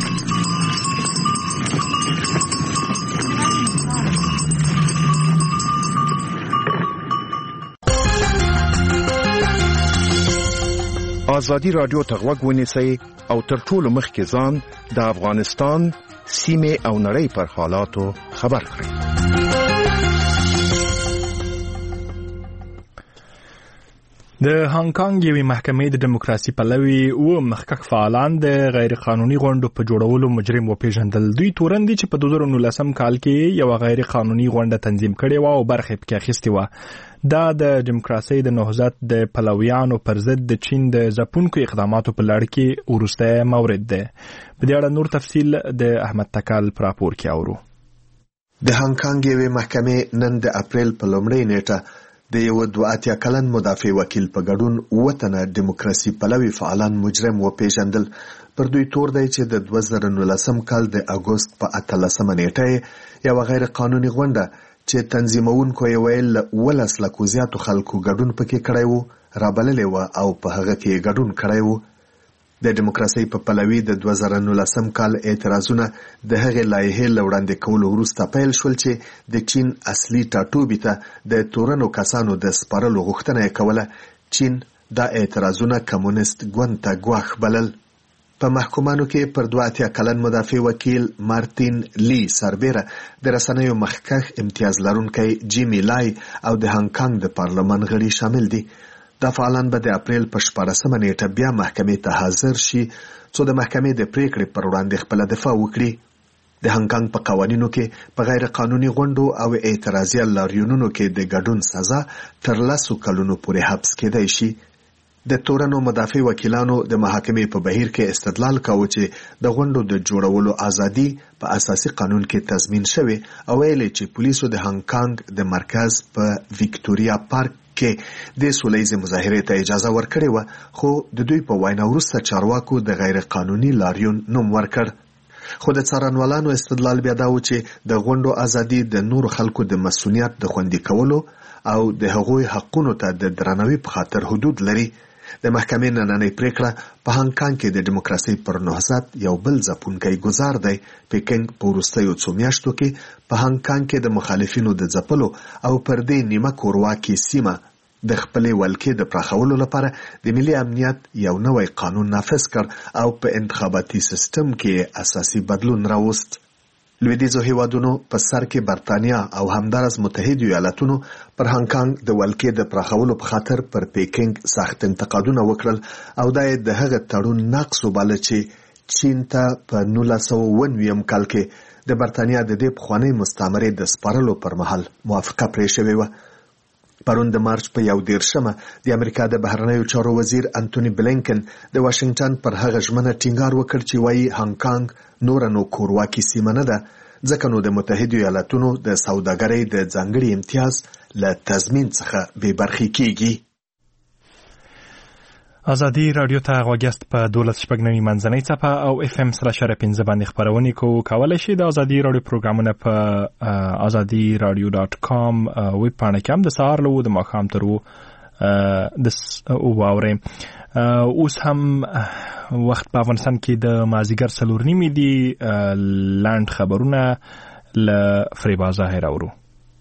ازادي راډیو ته غوږ ونیسئ او تر ټولو مخکې ځان د افغانستان سیمې او نړۍ پر حالاتو خبر کړئ. د هانګ کانګ یوې محکمې د دیموکراسي پلوي اوه مخکښ فعالان د غیر قانوني غونډو په جوړولو مجرم وپېژندل. دوی تورن دي چې په دوه زره نولسم کال کې یو غیر قانوني غونډه تنظیم کړې وه او برخه پکې اخیستې وه. دا د دیموکراسي د نهضت د پلویانو پر ضد د چین د ځپونکو اقداماتو په لړ کې وروستی مورد دی. په دې اړه نور تفصیل د احمد تکل په راپور کې اورو. د هانګ کانګ یوې محکمې نن د اپریل په لومړۍ نیټه د یو دوه اتیا کلن مدافع وکیل په ګډون اووه تنه دیموکراسي پلوي فعالان مجرم وپېژندل. پر دوی تور دی چې د دوه زره نولسم کال د اګوست په اتلسمه نیټه یو غیر قانوني غونډه چې تنظیمونکو یې ویل له اوولس لکو زیاتو خلکو ګډون پکې کړی و رابللی وه او په هغه کې ګډون کړی و. د دیموکراسۍ په پلوي د دوه زره نولسم کال اعتراضونه د هغې لایحې له وړاندې کولو وروسته پیل شول چې د چین اصلي ټاټوبي ته د تورنو کسانو د سپارلو غوښتنه یې کوله. چین دا اعتراضونه کمونیست ګوند ته ګواښ بلل. په محکومانو کې پر دوه اتیا کلن مدافع وکیل مارتین لی سربیره د رسنیو مخکښ امتیاز لرونکی جیمی لای او د هانګ کانګ د پارلمان غړي شامل دي. دا فعالان به د اپریل په شپاړسمه نیټه بیا محکمې ته حاضر شي څو د محکمې د پریکړې پر وړاندې خپله دفاع وکړي. د هانګ کانګ په قوانینو کې په غیر قانوني غونډو او اعتراضي لاریونونو کې د ګډون سزا تر لسو کلونو پورې حبس کېدای شي. د تورنو مدافع وکیلانو د محاکمې په بهیر کې استدلال کاوه چې د غونډو د جوړولو ازادي په اساسي قانون کې تضمین شوی او ویلي چې پولیسو د هانګ کانګ د مرکز په ویکټوریا پارک کې د سولهییزې مظاهرې ته اجازه ورکړې وه خو د دوی په وینا وروسته چارواکو د غیر قانوني لاریون نوم ورکړ. خو د څارنوالانو استدلال بیا دا و چې د غونډو ازادي د نورو خلکو د مسؤلیت د خوندي کولو او د هغوی حقونو ته د درناوي په خاطر حدود لري. د محکمې نننۍ پریکړه په هانګ کانګ کې د دیموکراسۍ پر نهضت یو بل ځپونکی ګزار دی. پیکنګ په وروستیو څو میاشتو کې په هانګ کانګ کې د مخالفینو د ځپلو او پر دې نیمه کورواکي سیمه د خپلې ولکې د پراخولو لپاره د ملي امنیت یو نوی قانون نافذ کړ او په انتخاباتي سیستم کې اساسي بدلون راوست. لویدیځو هیوادونو په سر کې برتانیا او همدارس متحده ایالاتونو پر هانګ کانګ د ولکې د پراخولو په خاطر پر پیکنګ سخت انتقادونه وکړل او دا یې د هغه تړون نقض وباله چې چین ته په نولس سوه اووه نوي کال کې د برتانیا د دې پخوانۍ مستعمرې د سپارلو پر مهال موافقه پرې شوې وه. پرون د مارچ په یو دیرشمه د امریکا د بهرنیو چارو وزیر انټونی بلینکن د واشنگټن پر هغه ژمنه ټینګار وکړ چې وايي هانګ کانګ نور نو کورواکي سیمه نه ده، ځکه نو د متحده ایالاتونو د سوداګرۍ د ځانګړي امتیاز له تضمین څخه بې برخې کیږي. ازادي رادیو ته غوږیاست په دولس شپږ نوي منځنۍ څپه او اف ام سره شره پنځه باندې خپرونې کوو. کولی شئ د ازادي رادیو پروګرامونه په ازادي رادیو ډاټ کام ویب پاڼه کې هم د سهار له د ماښام تر واورئ. اوس هم وخت په افغانستان کې د مازدیګر څلور نیمې دي. لنډ خبرونه له فریبا ظاهر اورو.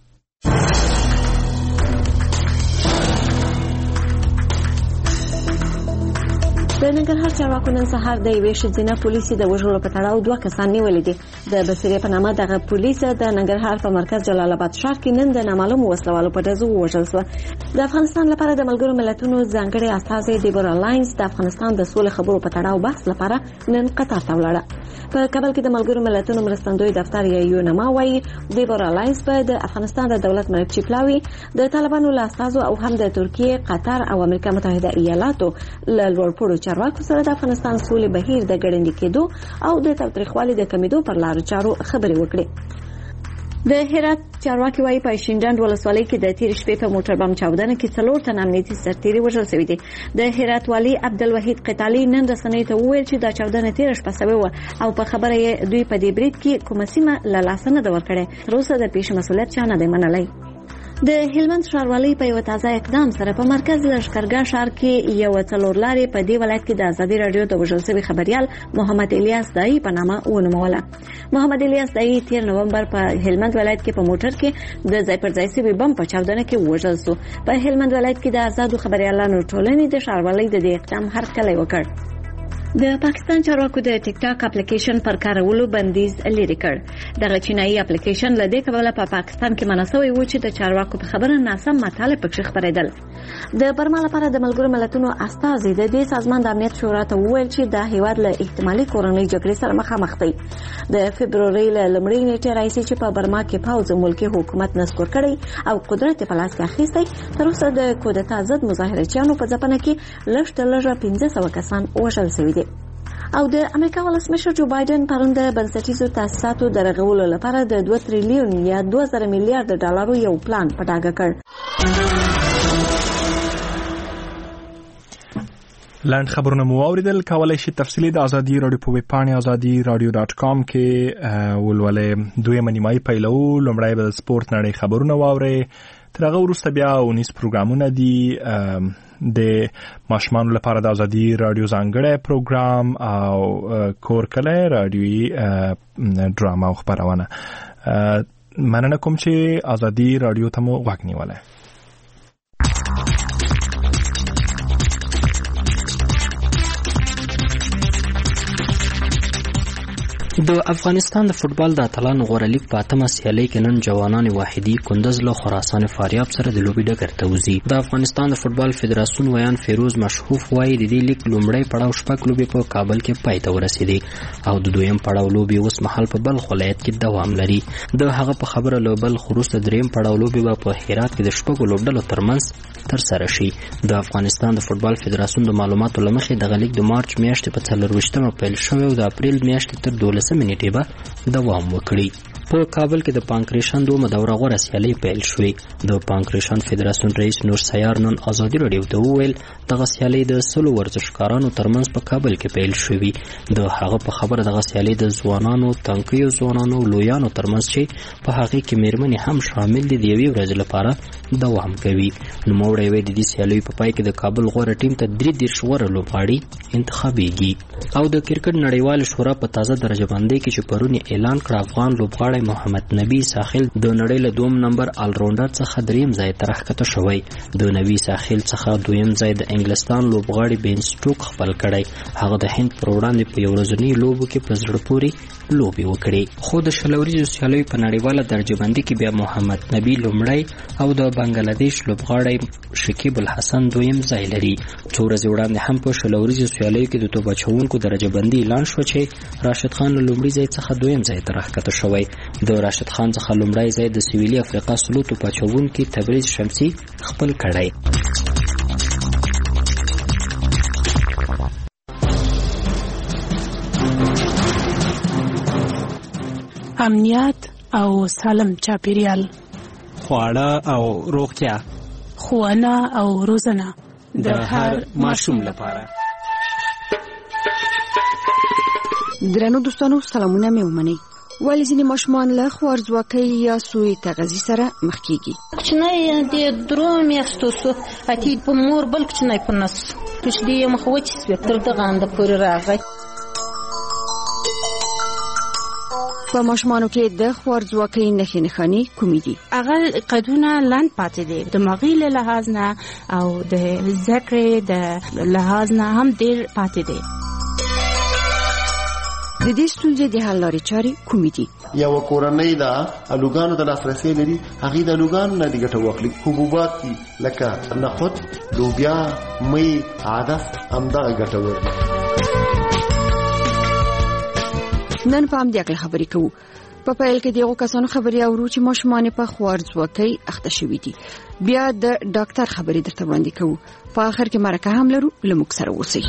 د ننګرهار چارواکو نن سهار د یوې ښځینه پولیسې د وژلو په تړاو دوه کسان نیولي دي. د بصیرې په نامه دغه پولیسه د ننګرهار په مرکز جلال آباد ښار کې نن د نامعلومو وسلوالو په ډزو ووژل شوه. د افغانستان لپاره د ملګرو ملتونو ځانګړی استازی دیبورا لاینز د افغانستان د سولې خبرو په تړاو بحث لپاره نن قطر ته ولاړه. په کابل کې د ملګرو ملتونو مرستندوی دفتر یا یونما وايي دیبورا لاینز په د افغانستان د دولت مرکزي پلاوي د طالبانو له استازو او هم د ترکیه، قطر او امریکا متحده ایالاتو له لوړپوړو چارواکو سره د افغانستان سولې بهیر د ګړندي کېدو او د تاوتریخوالي د کمیدو پر لارو چارو خبرې وکړي. د هرات چارواکي وايي په شینډنډ ولسوالۍ کې د تیر شپې په موټر بم چاودنه کې څلور تن امنیتي سرتیري وژل شوي دي. د هرات والي عبدالوحید قتالي نن رسنیو ته وویل چې دا چاودنه تیر شپه شوې وه او په خبره یې دوی په دې برید کې کومه سیمه له لاسه نه ده ورکړې. تر اوسه د پیښې مسؤلیت چا نه دی منلی. د هلمند ښاروالۍ په یو تازه اقدام سره په مرکز لښکرګاه ښار کې یو څلور لارې په دې ولایت کې د ازادي رادیو د وژل شوي خبریال محمد الیاس دایی په نامه ونوموله. محمد الیاس دایی تیر نومبر په هلمند ولایت کې په موټر کې د ځای پر ځای شوي بم په چاودنه کې وژل شو. په هلمند ولایت کې د آزادو خبریالانو ټولنې د ښاروالۍ د دې اقدام هرکلی وکړ. د پاکستان چارواکو د ټیک ټاک اپلیکیشن پر کارولو بندیز لري کړ. دغه چینایي اپلیکیشن له دې کبله په پاکستان کې منع شوی و چې د چارواکو په خبره ناسم مطالب پکې خپرېدل. د برما لپاره د ملګرو ملتونو استازي د دې سازمان د امنیت شورا ته وویل چې د هیواد له احتمالي کورنۍ جګړې سره مخامخ دی. د فبرورۍ له لومړۍ نیټې راهیسې چې په برما کې پوځ ملکي حکومت نسکور کړی او قدرت په لاس کې اخیستی، تر اوسه د کودتا ضد مظاهرچیانو په ځپنه کې لږ تر لږه پنځه سوه کسان وژل شوي دي. او د امریکا ولسمشر جو بایدن پرون د بنسټیزو تاسیساتو د رغولو لپاره د دوه تریلیون یا دوه زره میلیارډ ډالرو یو پلان په ډاګه کړ. لاند خبرونه مو اوریدل. کولای شئ تفصیلی د ازادي رادیو په ویب پاڼه ازادي رادیو ډاټ کام کې ولولئ. دویمه نیمایي پیلو لومړی به د سپورت نړۍ خبرونه واورئ. تر هغه وروسته بیا اونیز پروګرامونه دي د ماشومانو لپاره د ازادي رادیو ځانګړی پروګرام او کور کلی رادیوي ډراما او خپرونه. مننه کوم چې ازادي رادیو ته مو غوږ نیولی. د افغانستان د فوتبال د اتلانو غوره لیګ په اتمه سیالۍ کې نن جوانان واحدي کندز له خراسان فاریاب سره د لوبې ډګر ته وځي. د افغانستان د فوتبال فدراسیون ویان فیروز مشحوف وایي د دې لیګ لومړی پړاو شپږ لوبې په کابل کې پای ته ورسېدې او د دویم پړاو لوبې اوس مهال په بلخ ولایت کې دوام لري. د هغه په خبره له بلخ وروسته دریم پړاو لوبې به په هرات کې د شپږو لوبډلو ترمنځ ترسره شي. د افغانستان د فوتبال فدراسیون د معلوماتو له مخې دغه لیګ د مارچ میاشتې په څلرویشتمه پیل شوی او د اپریل میاشتې تر دولسمې نیټې به دوام وکړي. په کابل کې د پانکریشن دومره دوره غوره سیالۍ پیل شوې. د پانکریشن فدراسیون رئیس نور سیار نن ازادي رادیو ته وویل دغه سیالۍ د سلو ورزشکارانو ترمنځ په کابل کې پیل شوې. د هغه په خبره دغه سیالۍ د ځوانانو، تنکیو ځوانانو، لویانو ترمنځ چې په هغې کې میرمنې هم شامل دي د یوې ورځې لپاره دوام کوي. نوموړی وایي د دې سیالیو په پای کې د کابل غوره ټیم ته درې دېرش غوره لوبغاړي انتخابیږي. او د کرکټ نړیوال شورا په تازه درجه بندۍ کې چې پرون اعلان کړ افغان لوبغاړی محمد نبی ساحل د نړۍ له دوم نمبر آلراونډر څخه دریم ځای ته راښکته شوی. د نبی ساحل څخه دویم ځای د انګلستان لوبغاړي بین سټوک خپل کړی. هغه د هند پر وړاندې په یو ورځنۍ لوبو کې په زړه پورې لوبې وکړې. خو د شل ورځو سیالیو په نړیواله درجه بندي کې بیا محمد نبی لومړی او د بنگلاديش لوبغاړی شکیب الحسن دویم ځای لري. څو ورځې وړاندې هم په شل ورځو سیالیو کې د توپ اچوونکو درجه بندي اعلان شو چې راشد خان له لومړي ځای څخه دویم ځای ته راښکته شوی. د راشد خان څخه لومړی ځای د سویلي افریقا سلو توپ اچوونکي تبریز شمسي خپل کړی. امنیت او سالم چاپیریال، خواړه او روغتیا، ښوونه او روزنه د هر ماشوم لپاره. درنو دوستانو سلامونه مې ومنئ. ولې ځینې ماشومان له خوارځواکۍ یا سوء تغذیې سره مخ کېږي؟ کوچنی د درو میاشتو سو اتي په مور بل کوچنی په نس کوچنی یې مخ وچ سوی تر دغه انده پورې راغی. په ماشومانو کې د خوارځواکۍ نښې نښانې کومې دي؟ هغه قدونه لنډ پاتې دي، دماغي له لحاظ نه او د ذکر د لحاظ نه هم ډېر پاتې دي. د دې ستونزې د حل لارې چارې کومې دي؟ یو کورنۍ دا الوګانو ته لاسرسی لري، هغې د الوګانو نه د ګټه واخلي. حبوبات دي لکه نخود، لوبیا، می، عدس، همدغه ګټور دي. نن په همدې اړه خبرې کوو. په پیل کې دغه کسانو خبرې اورو چې ماشومان په خوارځواکۍ اخته شوي دي. بیا د ډاکټر خبرې درته وړاندې کوو. په آخر کې مرکه هم لرو، له موږ سره اوسئ.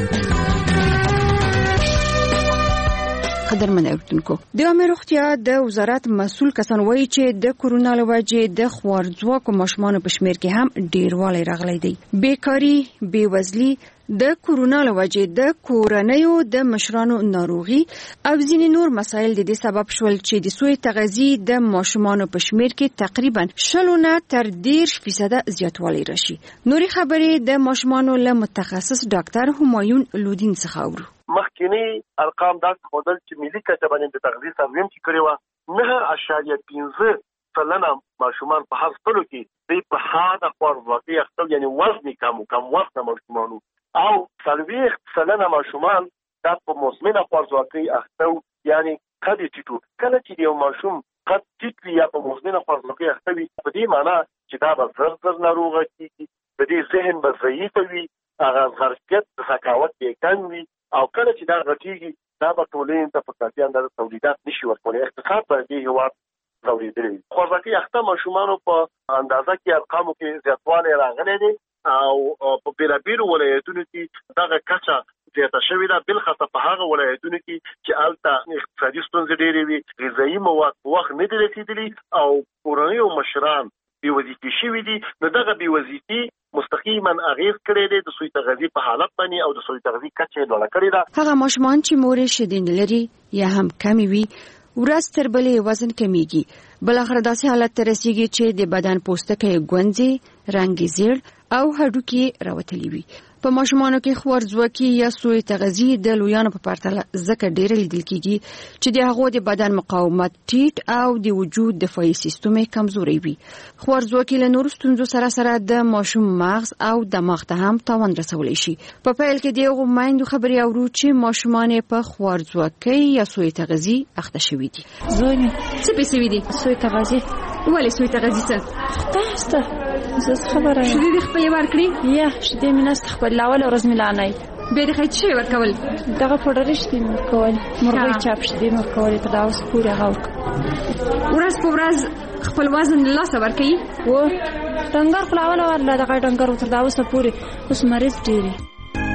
قدرمن اورېدونکو، د عامه روغتیا د وزارت مسؤل کسان وایي چې د کورونا له وجې د خوارځواکو ماشومانو په شمېر کې هم ډېروالی راغلی دی. بیکاري، بېوزلي، د کورونا له وجې د کورنیو د مشرانو ناروغي او ځینې نور مسایل د دې سبب شول چې د سوء تغذیې د ماشومانو په شمېر کې تقریبا شلو نه تر دېرش فیصده زیاتوالی راشي. نورې خبرې د ماشومانو له متخصص ډاکټر همایون لودین څخه اورو. مخکینی ارقام دا ښودل چې ملي کچه باندې د تغذیې سروې چې کړې وه نهه اعشاریه پنځه سلنه ماشومان په هر سلو کې دوی په حاده خوارځواکۍ اخته یعنې وزن کم کم وزنه ماشومان او څلوېښت سلنه ماشومان دا په مزمنه خوارځواکۍ اخته یعنې قد یې ټیټ و. کله چې یو ماشوم قد ټیټ وي یا په مزمنه خوارځواکۍ اخته وي په دې معنا چې دا به زر زر ناروغه کېږي، د دې ذهن به ضعیفه وي، هغه ظرفیت ذکاوت یې کم وي او کله چې دا غټېږي دا به ټولنې ته په کافي اندازه تولیدات نشي ورکولی. اقتصاد به دې هېواد ځورېدلی وي. خوارځواکۍ اخته ماشومانو په اندازه کې ارقامو کې زیاتوالی راغلی دی او په بېلابېلو ولایتونو کې دغه کچه زیاته شوې ده، بالخصوص په هغه ولایتونو کې چې هلته اقتصادي ستونزې ډېرې وي، غذایي مواد په وخت نه دي رسېدلي او کورنیو مشران بېوظیفې شوي دي. نو دغه بېوظیفي مستقیما اغیز کړی دی د سوء تغذیې په حالت باندې او د سوء تغذیې کچه یې لوړه کړې ده. هغه ماشومان چې مورې شیدې نه لري یا هم کمې وي ورځ تر بلې وزن کمیږي. بلاخره داسې حالت ته رسیږي چې د بدن پوستکی ګونځي، رنګ یې زیړ او هډوکي راوتلي وي. په ماشومانو کې خوارځواکي یا سوء تغذیې د لویانو په پرتله ځکه ډېره لیدل کېږي چې د هغو د بدن مقاومت ټیټ او د وجود دفاعي سیستم یې کمزوری وي. خوارځواکي له نورو ستونزو سره سره د ماشوم مغز او دماغ ته هم تاوان رسولی شي. په پیل کې د هغو میندو خبرې اورو چې ماشومان یې په خوارځواکۍ یا سوء تغذیې اخته شوي دي. زوی مې څه پې سوي دي؟ سوء تغذیې. ولې سوء تغذیې څه؟ خدای سته زه خبره یم. شیدې دې خپلې ورکړې؟ یا شیدې مې نسته خپل لاوله ورځ مې لانی. بیا دې ښایي څه شی ورکول؟ دغه پوډرې شیدې مې ورکول، مرغۍ چاپ شیدې مې ورکولې تر دا اوس پورې هغه ورکړه. ورځ په ورځ خپل وزن له لاسه ورکوي؟ و ډنګر خو لاوله ورله دغه ډنګر و تر دا اوسه پورې اوس مریض ډېر یې.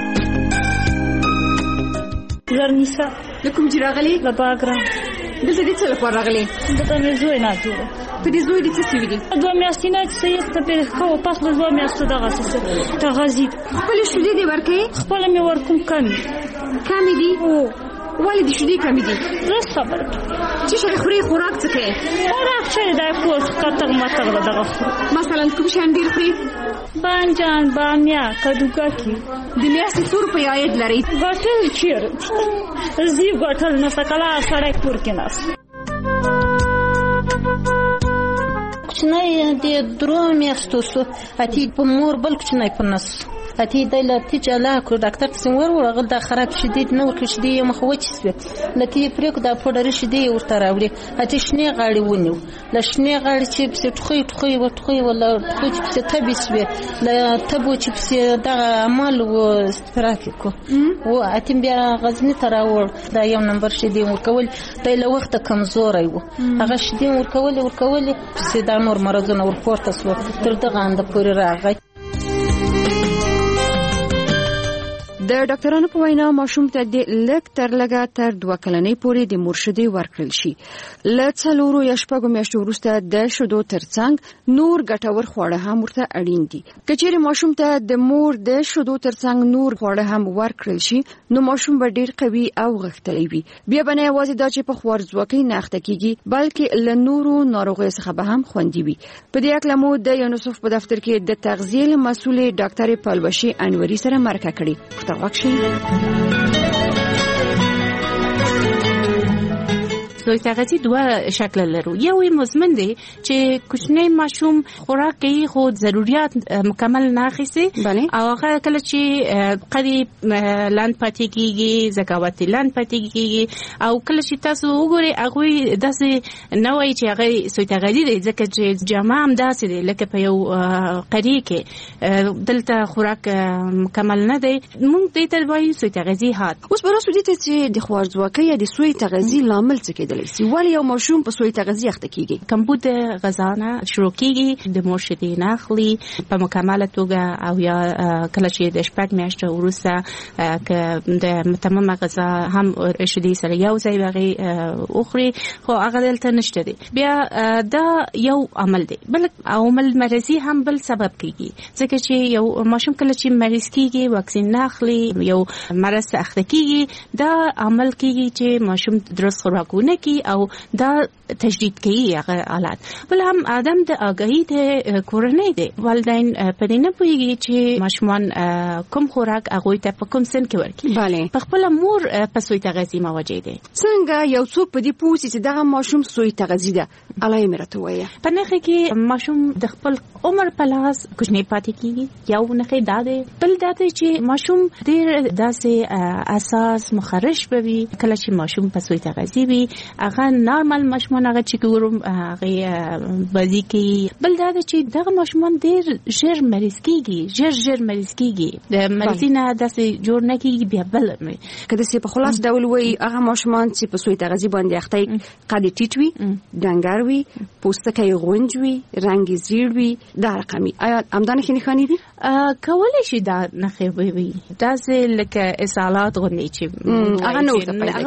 زرنیسه. له کوم چې راغلې؟ له باګرام. دلته دې څه لپاره راغلې؟ دلته مې زوی ناجوړ و. په دې زوی دې څه سوي دي؟ دوه میاشتې نه چې څه یسته پرې ښه و، پس له دوه میاشتو دغسې تغذي. خپلې شیدې دې ورکوې؟ خپله مې ورکوم کمې. کمې دي؟ ولې دې شیدې کمې دي؟ زه خبره څه شی خورې؟ خوراک څه کوې؟ خوراک چېرې دی پوست کتغ متغ له دغه خورو. مثلا کوم شیان ډېر خورې؟ بانجان، بامیه، کدوګکې. د میاشتې څو روپۍ عاید لرئ؟ ګټل چېرې زی ګټل نسته، کله سړی کور کې ناست. کوچنی د درو میاشتو سو اتي په مور بل کوچنی په نس اتی د لتی جلا کو ډاکټر څنګه ورغل دا خراب شدید نو کې شدید مخوچ سوي لتی پرېک دا پودر شدید ورته راوړي اتی شنه غاړي ونیو لشنه غاړي چې په ټخوي ټخوي ورټخوي ولا ټخوي چې تبي سوي لا تبو چې دا عمل و استراکو و اتم بیا غزنی تراور دا یو نمبر شدید ورکول د له وخت کمزوري و هغه شدید ورکول ورکول چې دا نور مرزونه ورپورته سو تر دغه اند پورې راغی. د ډاکټرانو په وینا ماشوم ته د لک تر لګا تر دوه کلنۍ پورې د مرشدي ورکړل شي. ل څلورو یا شپږو میاشتو وروسته د شیدو ترڅنګ نور ګټور خواړه هم ورته اړین دي. کچېرې ماشوم ته د مور د شیدو ترڅنګ نور خواړه هم ورکړل شي نو ماشوم به ډیر قوي او غښتلی وي. بیا به نه یوازې دا چې په خوارځواکۍ نه اخته کیږي بلکې له نورو ناروغیو څخه به هم خوندي وي. په دې اړه مو د یونیسف په دفتر کې د تغذیې مسؤل ډاکټر پلوشي انوري سره مرکه کړې. سوی تغذیه دوه شکل لرو. یو مزمن دی چې کوچنی ماشوم خوراک کوي خو ضرورت مکمل نه اخیسي او هغه کله چې قریب لاند پاتې کیږي زکاوت لاند پاتې کیږي او کله چې تاسو وګورئ هغه داسې نه وایي چې هغه سوی تغذیه دی ځکه چې جامه هم داسې دی لکه په یو قریه کې دلته خوراک مکمل نه دی. موږ دې ته وایو سوی تغذیه هات. اوس براسو دي چې د خوارځواکۍ یا د سوی تغذیه لامل څه کېدلی سي ولی یو ماشوم په سوی تغذیه اخته کیږي. کمبود غذا نه شروع کیږي د مور شیدې نه اخلي په مکمله توګه او یا کله چې د شپږ میاشتو وروسته ک د تمامه غذا هم شیدې سره یو ځای وغي اخري خو هغه دلته نشته دي. بیا دا یو عمل دی بل عمل مرضی هم بل سبب کیږي ځکه چې یو ماشوم کله چې مریض کیږي واکسین نه اخلي یو مرض اخته کیږي دا عمل کیږي چې ماشوم درست خوراکونه کی او دا تجدید کوي هغه حالات. بل هم ادم د اگاهی د کورنۍ دی والدین په دې نه پوهیږي چې ماشومان کوم خوراک هغه ته په کوم سن کې ورکړي. bale په خپل مور په سوی تغذیه مواجه دي. څنګه یو څوک په دې پوښتنه چې دغه ماشوم سوی تغذیه ده علای مرته وایي په نخې کې ماشوم د خپل عمر په لاس کوچنی پاتې کیږي یو نخې داده بل داده چې ماشوم ډیر داسې اساس مخرش بوي کله چې ماشوم په سوی تغذیه وي هغه نارمل ماشومان هغه چې ګورم هغه بازی کې بل دا چې دغه ماشومان ډیر ژر مریض کیږي ژر ژر مریض کیږي د مریضینه داسې جوړ نه کیږي بیا بل کله چې په خلاص ډول وي هغه ماشومان چې په سوی تغذیه باندې اخته قد ټیټ وي ډنګر وي پوستکی غونج وي رنگ زیړ وي دا رقمي آیا امدان کې نه خاني دي کولای شي دا نه خوي وي داسې لکه اسالات غونډي چې هغه نو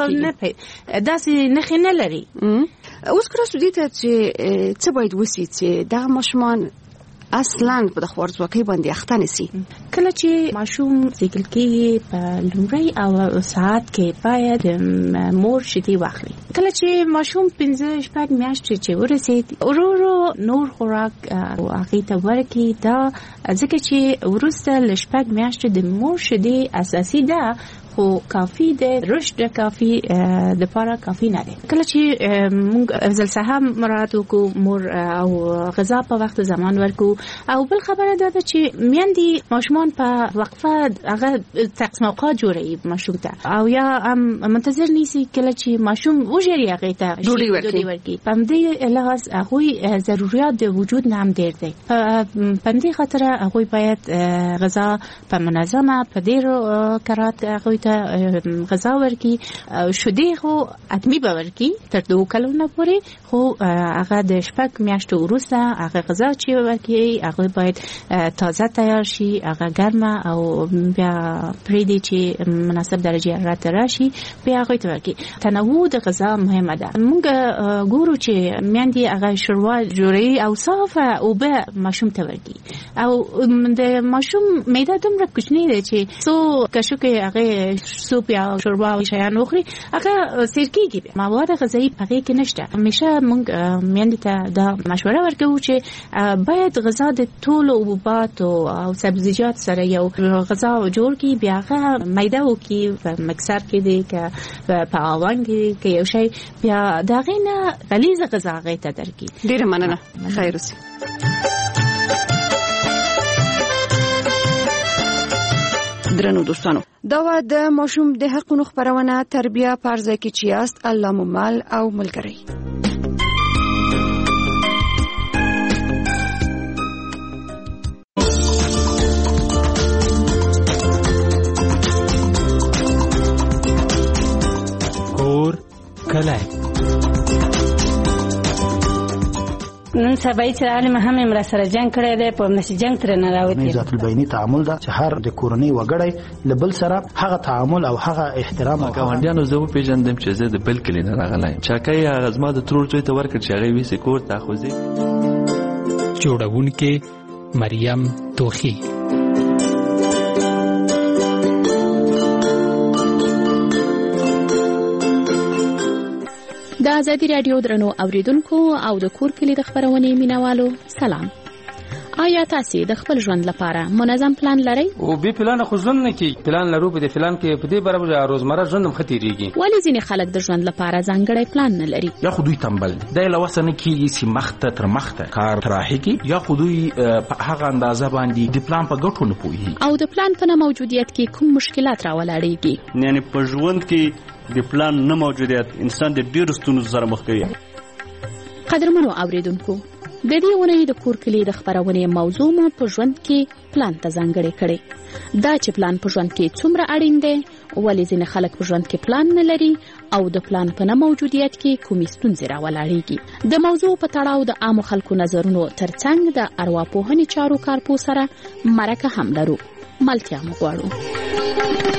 ته داسې نه خنه لري. اوس کله سودی ته چې څه باید وسی چې دا ماشومان اصلا په خوارځواکۍ باندې اخته نشي. کله چې ماشوم زیږل کېږي په لومړی او ساعت کې باید مور شیدې واخلي. کله چې ماشوم پنځه شپږ میاشتې چې ورسېد ورو ورو نور خوراک هغې ته ورکړي دا ځکه چې وروسته له شپږ میاشتې د مور شیدې اساسي ده خو کافی ده رشد کافی د پاره کافی نه ده. کله چې موږ ځلسه مراد وکړو مور او غذا په وخت زمان ورکو او بل خبره ده چې میندې ماشومان په وقفه هغه تقسیم اوقات جوړوي ماشوم ته او یا هم منتظر نیسي کله چې ماشوم وژري هغه ته ډوډۍ ورکړي. په همدې لحاظ هغوی ضرورت د وجود نه هم ډېر دی. په همدې خاطر هغوی باید غذا په منظمه په ډېرو کرات هغوی ته غذا ورکی شودې خو اتمی به ورکی تر دوه کلونو پورې خو هغه د شپږ میاشتو وروسته هغه غذا چې ورکی هغه باید تازه تیار شي هغه ګرمه او بیا پرې دي چې مناسب درجه حرارت راشي بیا هغه ته ورکی. تنوع د غذا مهمه ده. موږ ګورو چې میندې هغه شوروا جوړي او صافه او به ماشوم ته ورکی او د ماشوم معده دومره کوچنی دی چې سو کښو کې هغه سوپ یا شوربا او شیان اخري هغه سرکیږي مواد غذایی پکې کې نشته. همیشه موږ میندې ته دا مشوره ورکوو چې باید غذا د ټول حبوبات او سبزیجات سره یو غذا جوړ کی بیا هغه میده وکي په مکسر کې دی که په اوان کې کې یو شی بیا دا غینه غلیظ غذا غي ته درکې. ډیره مننه خیر اوسئ. درنو دوستانو دا و د ماشوم د حقونو خبرونه تربیه پرځای کې چې یاست الله مو مال او ملګری. کور کلی نن سبا چې عالم هم امر سره جنگ کړی دی په نشي جنگ تر نه راوتی. ذات البینی تعامل دا چې هر د کورنۍ وګړی لبل سره هغه تعامل او هغه احترام او ګاونډیانو زه پیژندم چې زه د بل کلی نه راغلی چاکای غزما د ترور ځای ته ورکړ چې هغه ویسه کور ته خوځي. جوړونکې مریم توخی. د آزادي رادیو درنو اوریدونکو او د کور کلی د خبرونې مینوالو سلام. آیا تاسو د خپل ژوند لپاره منظم پلان لرئ؟ او به پلان خو ژوند نه کی پلان لرو په دې پلان کې په دې برابر روزمره ژوند هم خطرېږي. ولی ځینې خلک د ژوند لپاره ځانګړی پلان نه لري؟ یا خو دوی تنبل دي د لوسنه کې چې مخته تر مخته کار تراحقي یا خو دوی په هغه اندازه باندې د پلان په ګټو نه پوهي او د پلان په نه موجودیت کې کوم مشکلات راولاړېږي. یعنی په ژوند کې د پلان نه موجودیت انسان د ډیرو ستونزو سره مخ کوي. قدرمنو اوریدونکو د دې ونې د کور کلی د خبرونې موضوع مو په ژوند کې پلان ته ځانګړی کړي. دا چې پلان په ژوند کې څومره اړین دی ولې ځینې خلک په ژوند کې پلان نه لري او د پلان په نه موجودیت کې کومې ستونزې راولاړېږي. د موضوع په تړاو د عامو خلکو نظرونو ترڅنګ د ارواپوهنې چارو کارپو سره مرکه هم لرو. ملتیا مو غواړو.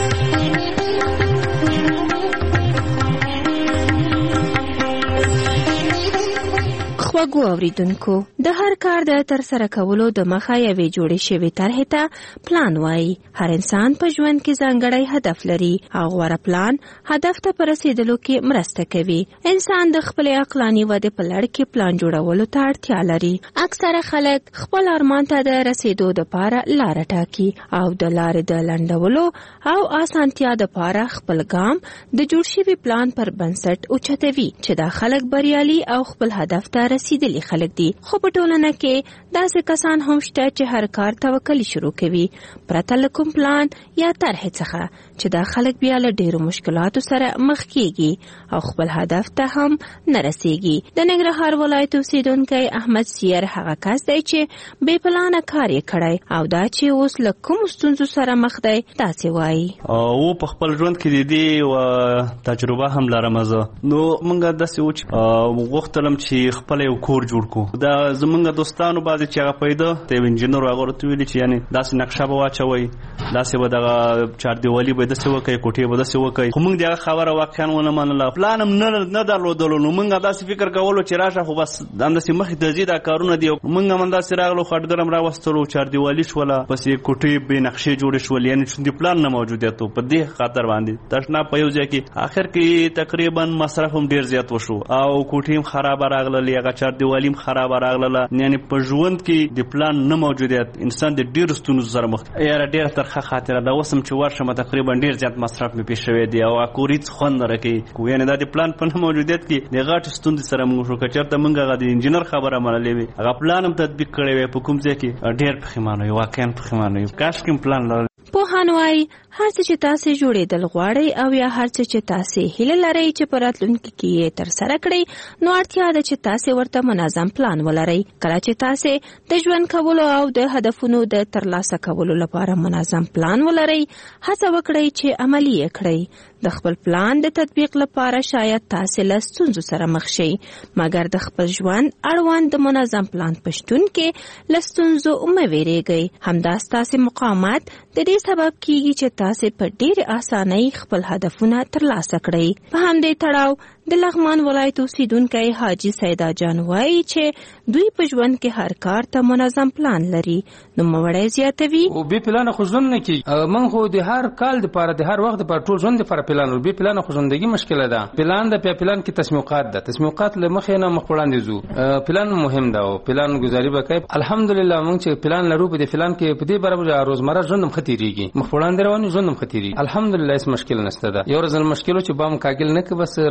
خواږو اوریدونکو د هر کار د تر سره کولو د مخه یوې جوړې شوې طرحې ته پلان وایي. هر انسان په ژوند کې ځانګړی هدف لري او غوره پلان هدف ته په رسیدلو کې مرسته کوي. انسان د خپلې عقلاني ودې په لړ کې پلان جوړولو ته اړتیا لري. اکثره خلک خپل ارمان ته د رسیدو دپاره لاره ټاکي او د لارې د لنډولو او اسانتیا دپاره خپل ګام د جوړ شوي پلان پر بنسټ اوچتوي چې دا خلک بریالي او خپل هدف ته رسیدلي خلک دي. خو په ټولنه کې داسې کسان هم شته چې هر کار توکلي شروع کوي پرته له کوم پلان یا طرحې څخه چې دا خلک بیا له ډیرو مشکلاتو سره مخ کیږي او خپل هدف ته هم نه رسیږي. د ننګرهار ولایت اوسیدونکی احمد سیر هغه کس دی چې بې پلانه کار یې کړی او دا چې اوس له کوم ستونزو سره مخ دی داسې وایي. او په خپل ژوند کې د دې و تجربه هم لرم زه نو موږ داسې و چې غوښتلم چې خپل یو کور جوړ کو. دا زمونږ دوستانو بعضې چې هغه پیدا د انجینر هغه ورته ویلي چې یعنې داسې نقشه به واچوئ داسې به دغه چاردیوالي به داسې وکړئ کوټې به داسې وکړئ. خو موږ د هغه خبره واقعا ونه منله. پلان هم نه درلودلو نو موږ داسې فکر کولو چې راشه خو بس همداسې مخې ته ځي دا کارونه دي. موږ هم همداسې راغلو خټګر هم راوستلو چاردیوالي شوله بس یې کوټې بې نقشې جوړې شولې یعنې چې د پلان نه موجودیت و په دې خاطر باندې تشناب په یو ځای کې اخر کې تقریبا مصرف هم ډېر زیات وشو او کوټې هم خرابه راغللې هغه چاردیوالي هم خرابه راغله. یعنی په ژوند کې د پلان نه موجودیت انسان د ډیرو ستونزو سره مخ یاره ډیره ترخه خاطره ده. اوس هم چې ورشم تقریبا ډیر زیات مصرف مې پېښ شوی دی او اکوري څه خوند نه راکوي. یعنې دا د پلان په نه موجودیت کې د غټې ستونزې سره موږ شو. که چېرته موږ هغه د انجینر خبره منلې وي هغه پلان هم تطبیق کړی وی په کوم ځای کې ډېر پښیمانه یو واقعا پښیمانه یو کاش کوم پلان لرل. پوهان وایي هر څه چې تاسې جوړېدل غواړئ او یا هر څه چې تاسې هیله لرئ چې په راتلونکي کې یې ترسره کړئ نو اړتیا ده چې تاسې ورته منظم پلان ولرئ. کله چې تاسې د ژوند کولو او د هدفونو د ترلاسه کولو لپاره منظم پلان ولرئ هڅه وکړئ چې عملي یې کړئ. د خپل پلان د تطبیق لپاره شاید تاسې له ستونزو سره مخ شئ مګر د خپل ژوند اړوند د منظم پلان په شتون کې له ستونزو مه ویریږئ. همدا ستاسې مقاومت د دې سبب کیږي چې تاسې په ډېرې اسانۍ خپل هدفونه ترلاسه کړئ. په همدې تړاو د لغمان ولایت اوسیدونکی حاجي سیدا جان وایي چې دوی په ژوند کې هر کار ته منظم پلان لري. نوموړی زیاتوي او بې پلانه خو ژوند نه کیږي. موږ خو د هر کال دپاره د هر وخت دپاره ټول ژوند دپاره پلان لرو. بې پلانه خو ژوندګي مشکله ده. پلان د په پلان کې تسمیقات ده. تسمیقات له مخې نه مخ وړاندې ځو. پلان مهم ده او پلان گزاري به کوي. الحمدلله موږ چې پلان لرو په دې پلان کې په دې برابر روزمره ژوند هم خطرېږي مخ وړاندې روان ژوند هم خطرېږي. الحمدلله هیڅ مشکل نشته ده. یو ورځ مشکل چې بام کاګل نه کې بس روانې اوس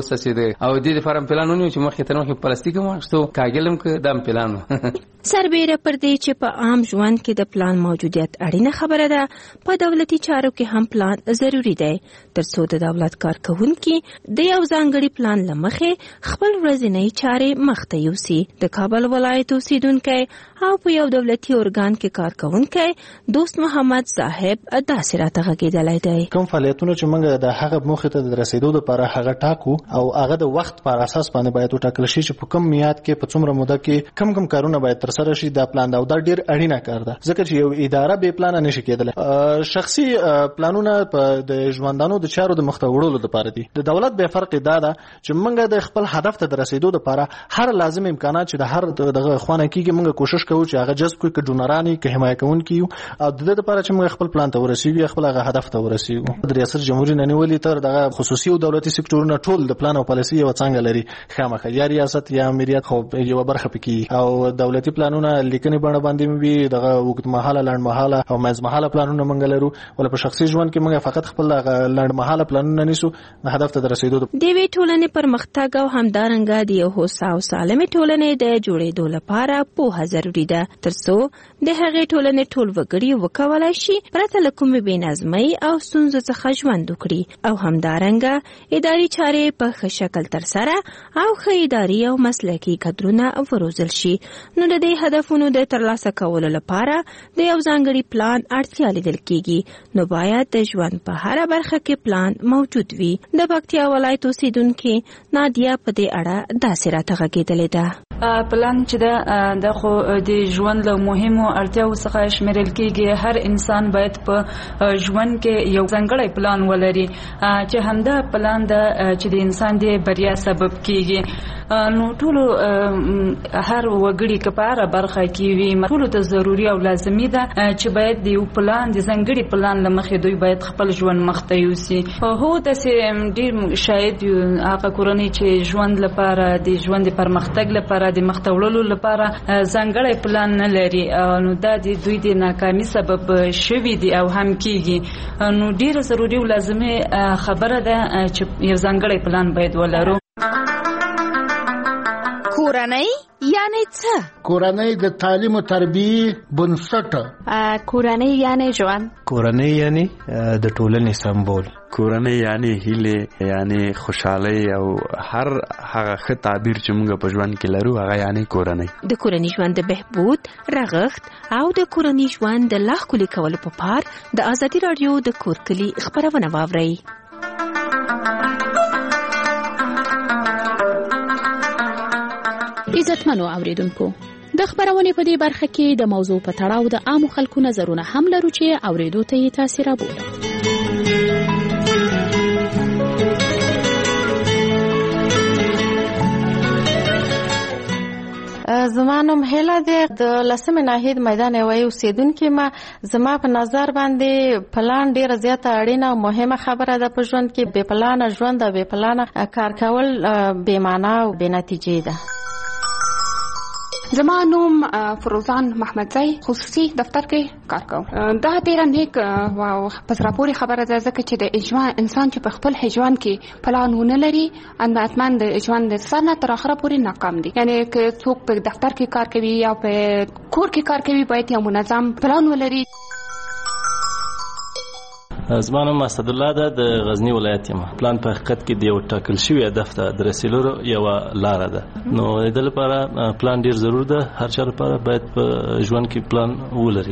وسسیده او د دې فارم پلان ونیو چې مخکې تر مخکې پلاستیک مو واخیستو کاګلم که دام پلانو سربیره پر دې چې په عام ژوند کې د پلان موجودیت اړینه خبره ده، په دولتي چارو کې هم پلان ضروری دی ترڅو د دولت کارکوونکي د یو ځانګړي پلان له مخې خپل ورځنی چارې مخته یوسي. د کابل ولایت اوسیدونکی او په یو دولتي ارګان کې کارکوونکی دوست محمد صاحب داسې راته غږېدلی دی. کوم فعالیتونه چې موږ د هغه موخې ته د رسیدو لپاره هغه ټاکو او هغه د وخت پر اساس باندې باید وټاکل شي چې په کوم میعاد کې په څومره موده کې کم کم کارونه باید ترسره شي دا پلان دا او دا ډیر اړینه کار ده ځکه چې یو اداره به پلان نشي کېدلی. شخصي پلانونه په د ژوندانو د چارو د مخته وړلو لپاره دي. د دولت به فرق دا ده چې موږ د خپل هدف ته رسیدو لپاره هر لازم امکانات چې د هر دغه خوانه کېږي موږ کوشش کوو چې هغه جذب کړو چې ډونرانی که حمایت کوونکي او د دې لپاره چې موږ خپل پلان ته ورسیږو خپل هغه هدف ته ورسیږو. د ریاست جمهوریت ننولې تر دغه خصوصي او دولتي سکتورونه ټول د پلان او پالیسي او څنګه لري خامخا یا ریاست یا امریت خو یو برخه پکې او دولتي پلانونه لیکنې باندې باندې وي دغه وګت مهاله لاند مهاله او مز مهاله پلانونه موږ لرو ول په شخصي ژوند کې موږ فقط خپل لاند مهاله پلانونه نیسو هدف ته رسیدو. د وی ټولنې پرمختګ او همدارنګه د یو هوسا او سالمه ټولنې د جوړېدو لپاره پوهه ضروری ده ترڅو د هغې ټولنې ټول وګړي وکولای شي پرته له کومې بېنظمۍ او ستونزو څخه ژوند وکړي او همدارنګه اداري چارې په ښه شکل ترسره او ښه اداري او مسلکي کدرونه وروزل شي. نو د دې هدفونو د ترلاسه کولو لپاره د یو ځانګړي پلان اړتیا لیدل کیږي. نو باید د ژوند په هر برخه کې پلان موجود وي. د پکتیا ولایت اوسیدونکو نادیا په دې اړه داسې راته غږېدلې ده. پلان چې دا د خو د ژوند له مهمو اړتیاو څخه شمیرل کیږي. هر انسان باید په ژوند کې یو ځانګړی پلان ولري چې همدا پلان د چې د انسان د بریا سبب کیږي. نو ټول هر وګړي کپاره برخه کیوي ټول ته ضروری او لازمي ده چې باید د یو پلان د ځانګړي پلان لمخې دوی باید خپل ژوند مخته یوسي. هو د ډیر شاید هغه کورنۍ چې ژوند لپاره د ژوند پرمختګ لپاره د مخته وړلو لپاره ځانګړی پلان نه لري نو دا د دوی د ناکامي سبب شوی دی او هم کیږي. نو ډیر ضروری او لازمي خبره ده چې یو ځانګړی پلان باید ولرو. کورنۍ یعنی څه؟ کورنۍ د تعلیم او تربیه بنسټ. کورنۍ یعنی ژوند. کورنۍ یعنی د ټولنې سمبول. کورنۍ یعنی هیله یعنی خوشحالي او هر هغه ښه تعبیر چې موږ په ژوند کې لرو هغه یعنی کورنۍ. د کورنۍ ژوند د بهبود رغښت او د کورنۍ ژوند د لا ښکلي کولو په پار د ازادي راډیو د کور کلي خبرونه واورئ. عزتمنو اوریدونکو د خبرونې په دې برخه کې د موضوع په تړاو د عامو خلکو نظرونه هم لرو چې اوریدو ته یې تاثیر رابوله. زما نوم هیله دی د لسمې ناحیې میدان یوې اوسیدونکې ما زما په نظر باندې پلان ډیره زیاته اړینه او مهمه خبره ده په ژوند کې. بې پلانه ژوند او بې پلانه کار کول بې معنا او بې نتیجې ده. زما نوم فروزان محمدزی خصوصي دفتر کې کار کوم. دا ډیره نیک او په زړه پورې خبره ده ځکه چې د انسان چې په خپل ژوند کې پلان ونه لري انداتمن د ژوند د سر نه تر اخره پورې ناکام دي. یعنی که څوک په دفتر کې کار کوي یا په کور کې کار کوي باید یو منظم پلان ولري. زما نوم اسد الله ده د غزنی ولایت یم. پلان په حقیقت کې د یو ټاکل شوی هدف ته د رسیدو یو لار ده. نو د لپاره پلان ډیر ضرور ده. هر چا لپاره باید په ژوند کې پلان ولري.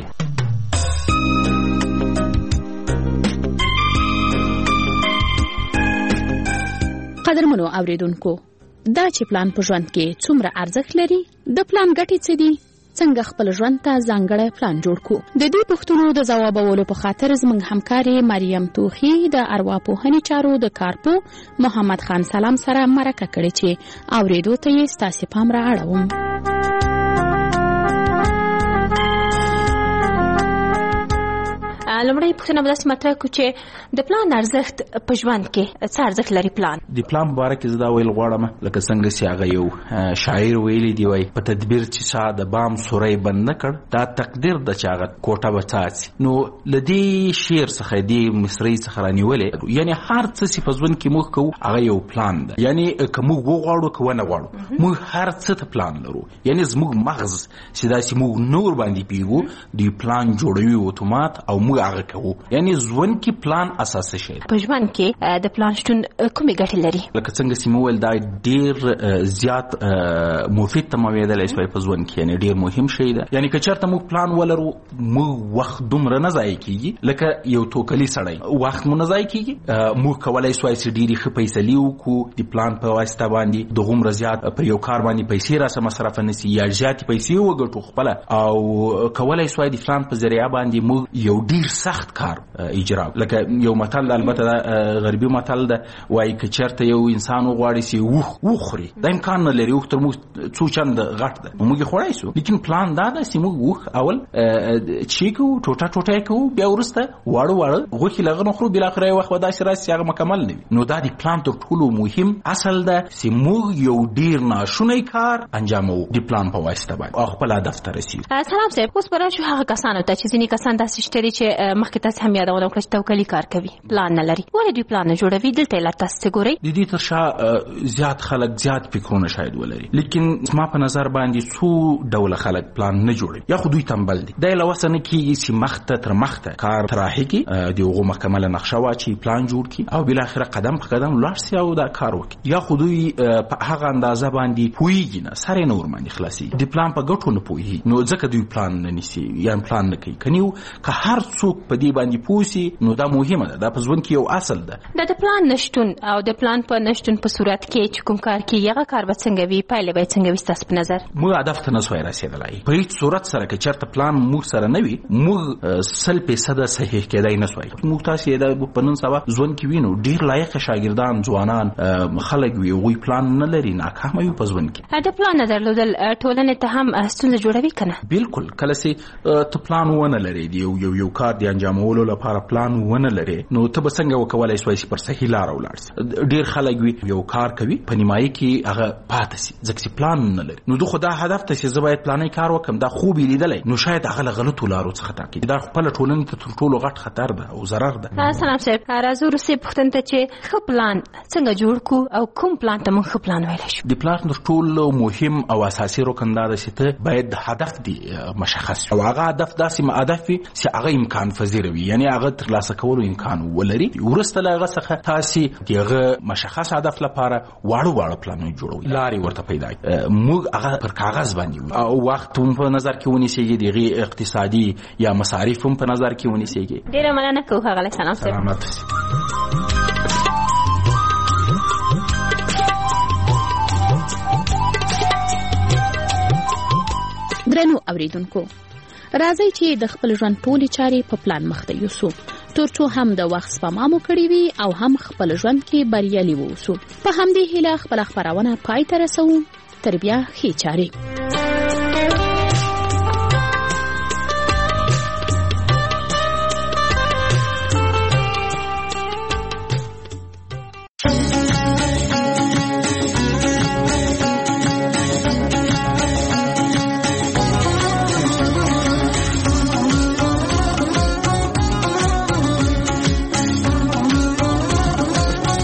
قدرمنو اوریدونکو دا چې پلان په ژوند کې څومره ارزښت لري د پلان ګټې څه دي څنګه خپل ژوند ته ځانګړی پلان جوړ کړو. د دې پوښتنو د ځوابولو په خاطر زموږ همکاري مریم توخي د ارواپوهنې چارو د کارپو محمد خان سلام سره مرکه کړې چې اوریدو ته یې ستاسې پام را اړوم. لومړی پوښتنه به داسې مطرح کړو چې د پلان ارزښت په ژوند کې څه ارزښت لري پلان؟ د پلان په باره کې زه دا ویل غواړم لکه څنګه چې هغه یو شاعر ویلی دی وایي په تدبیر چې چا د بام سوری بند نه کړ دا تقدیر د چې هغه کوټه به څاڅي. نو له دې شعر څخه دې مصرۍ څخه رانیولې یعنې هر څه چې په ژوند کې موږ کوو هغه یو پلان ده. یعنې که موږ وغواړو که ونه غواړو موږ هر څه ته پلان لرو. یعنې زموږ مغز چې داسې موږ نور باندې پیږو دوی پلان جوړوي اتومات او موږ هغه کوو. یعنې ژوند کې پلان اساسي شی په ژوند کې د پلان شتون کومې ګټې لري؟ لکه څنګه چې مو ویل دا ډېر زیات مفید تمامېدلی شوی په ژوند کې. یعنې ډېر مهم شی ده. یعنې که چېرته موږ پلان ولرو موږ وخت دومره نه ضایع کېږي لکه یو توکلي سړی وخت مو نه ضایع کېږي. موږ کولی شوای چې ډېرې ښه فیصلې وکړو د پلان په واسطه باندې د هغومره زیات پر یو کار باندې پیسې راسه مصرفه نه سي یا زیاتې پیسې وګټو خپله او کولی شوای د پلان په ذریعه باندې موږ یو ډېر سخت کار اجرا لکه یو متل ده البته غربي متل ده وایي که چېرته یو انسان وغواړي چې وخ وخوري دا امکان نه لري وخ تر موږ څو چند غټ ده موږ یې خوړی شو. لیکن پلان دا ده چې موږ وخ اول چې کوو ټوټه ټوټه یې کوو بیا وروسته واړه واړه غوښې له هغه نه خورو بالاخره یو وخت به داسې راشي چې هغه مکمل نه وي. نو دا د پلان تر ټولو مهم اصل ده چې موږ یو ډېر ناشونی کار انجاموو د پلان په واسطه باندې او خپل هدف ته رسیږو. سلام صاحب اوس به راشو هغه کسانو ته چې ځینې کسان داسې شته دي چې مخکې تاسې هم یادونه وکړه چې توکلي کار کوي پلان نه لري. ولې دوی پلان نه جوړوي؟ دلته علت تاسو څه ګورئ؟ د دې تر شا زیات خلک زیات فکرونه شاید ولري لیکن زما په نظر باندې څو ډوله خلک پلان نه جوړوي. یا خو دوی تنبل دي دا یې له وسه نه کېږي چې مخته تر مخته کار طراحي کړي د هغو مکمله نقشه واچوي پلان جوړ کړي او بالاخره قدم په قدم لاړ سي او دا کار وکړي. یا خو دوی په هغه اندازه باندې پوهېږي نه سر یې نه ورباندې خلاصېږي د پلان په ګټو نه پوهېږي نو ځکه دوی پلان نه نیسي یا پلان نه کوي. که نه که هر څوک په دې باندې پوه سي نو دا مهمه ده. دا په ژوند کې یو اصل ده. دا د پلان نشتون او د پلان په نشتون په صورت کې چې کوم کار کوي هغه کار به څنګه وي پایله به څنګه وي ستاسو په نظر؟ موږ هدف ته نه سوای رسېدلی په هېڅ صورت سره که چېرته پلان موږ سره نه وي موږ سل فیصده صحیح کېدی نه سوای. موږ تاسې دا په نن سبا ژوند کې وینو ډېر لایقه شاګردان ځوانان خلک وي هغوی پلان نه لري ناکامه وي په ژوند کې. د پلان نه درلودل ټولنې ته هم ستونزه جوړوي که نه؟ بلکل کله چې ته پلان ونه لرې د یو یو کار د انجامولو لپاره پلان ونه لرې نو ته به څنګه وکولی شوای چې پر صحیح لاره ولاړ سي. ډېر خلک وي یو کار کوي په نیمایي کې هغه پاتې سي ځکه چې پلان نه لري. نو دو خو دا هدف ته چې زه باید پلاني کار وکړم دا خوب یې لیدلی نو شاید هغه له غلطو لارو څخه تعقیب دا خپله ټولنې ته تر ټولو غټ خطر ده او ضرر ده. سلام صاحب راځو وروستۍ پوښتنې ته چې ښه پلان څنګه جوړ کړو او کوم پلان ته موږ ښه پلان ویلی شو؟ د پلان تر ټولو مهم او اساسي رکن دا ده چې ته باید هدف دې مشخص او هغه هدف داسې هدف وي چې هغه امکان پذیره وي یعنې هغه ترلاسه کولو امکان ولري. وروسته له هغه څخه تاسې د هغه مشخص هدف لپاره واړه واړه پلانونه جوړوي لارې ورته پیدا کړي. موږ هغه پر کاغذ باندې او وخت هم په نظر کې ونیسئ د هغې اقتصادي یا مصارف هم په نظر کې ونیسئ. ډېره مننه کوو ښاغلی سلام صاحب. سلامت درنو اوریدونکو راځئ چې د خپل ژوند ټولې چارې په پلان مخته یوسو ترڅو هم د وخت سپما مو کړې وي او هم خپل ژوند کې بریالي واوسو. په همدې هیله خپله خپرونه پای ته رسوو. تر بیا ښې چارې.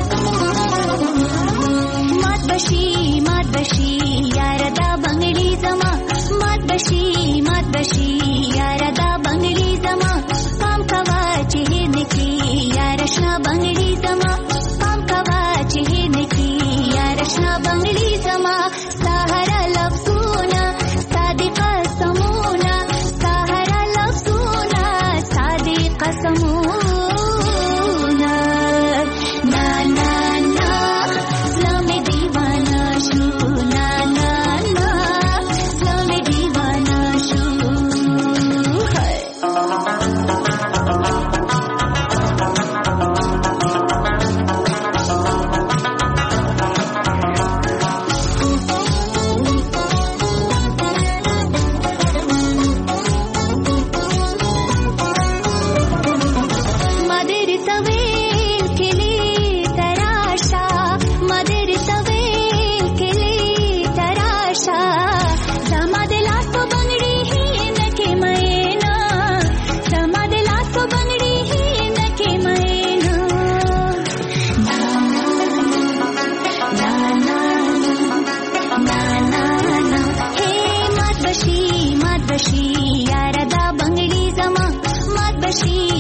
مات بشي مات بشي یار دا بنگړي راشي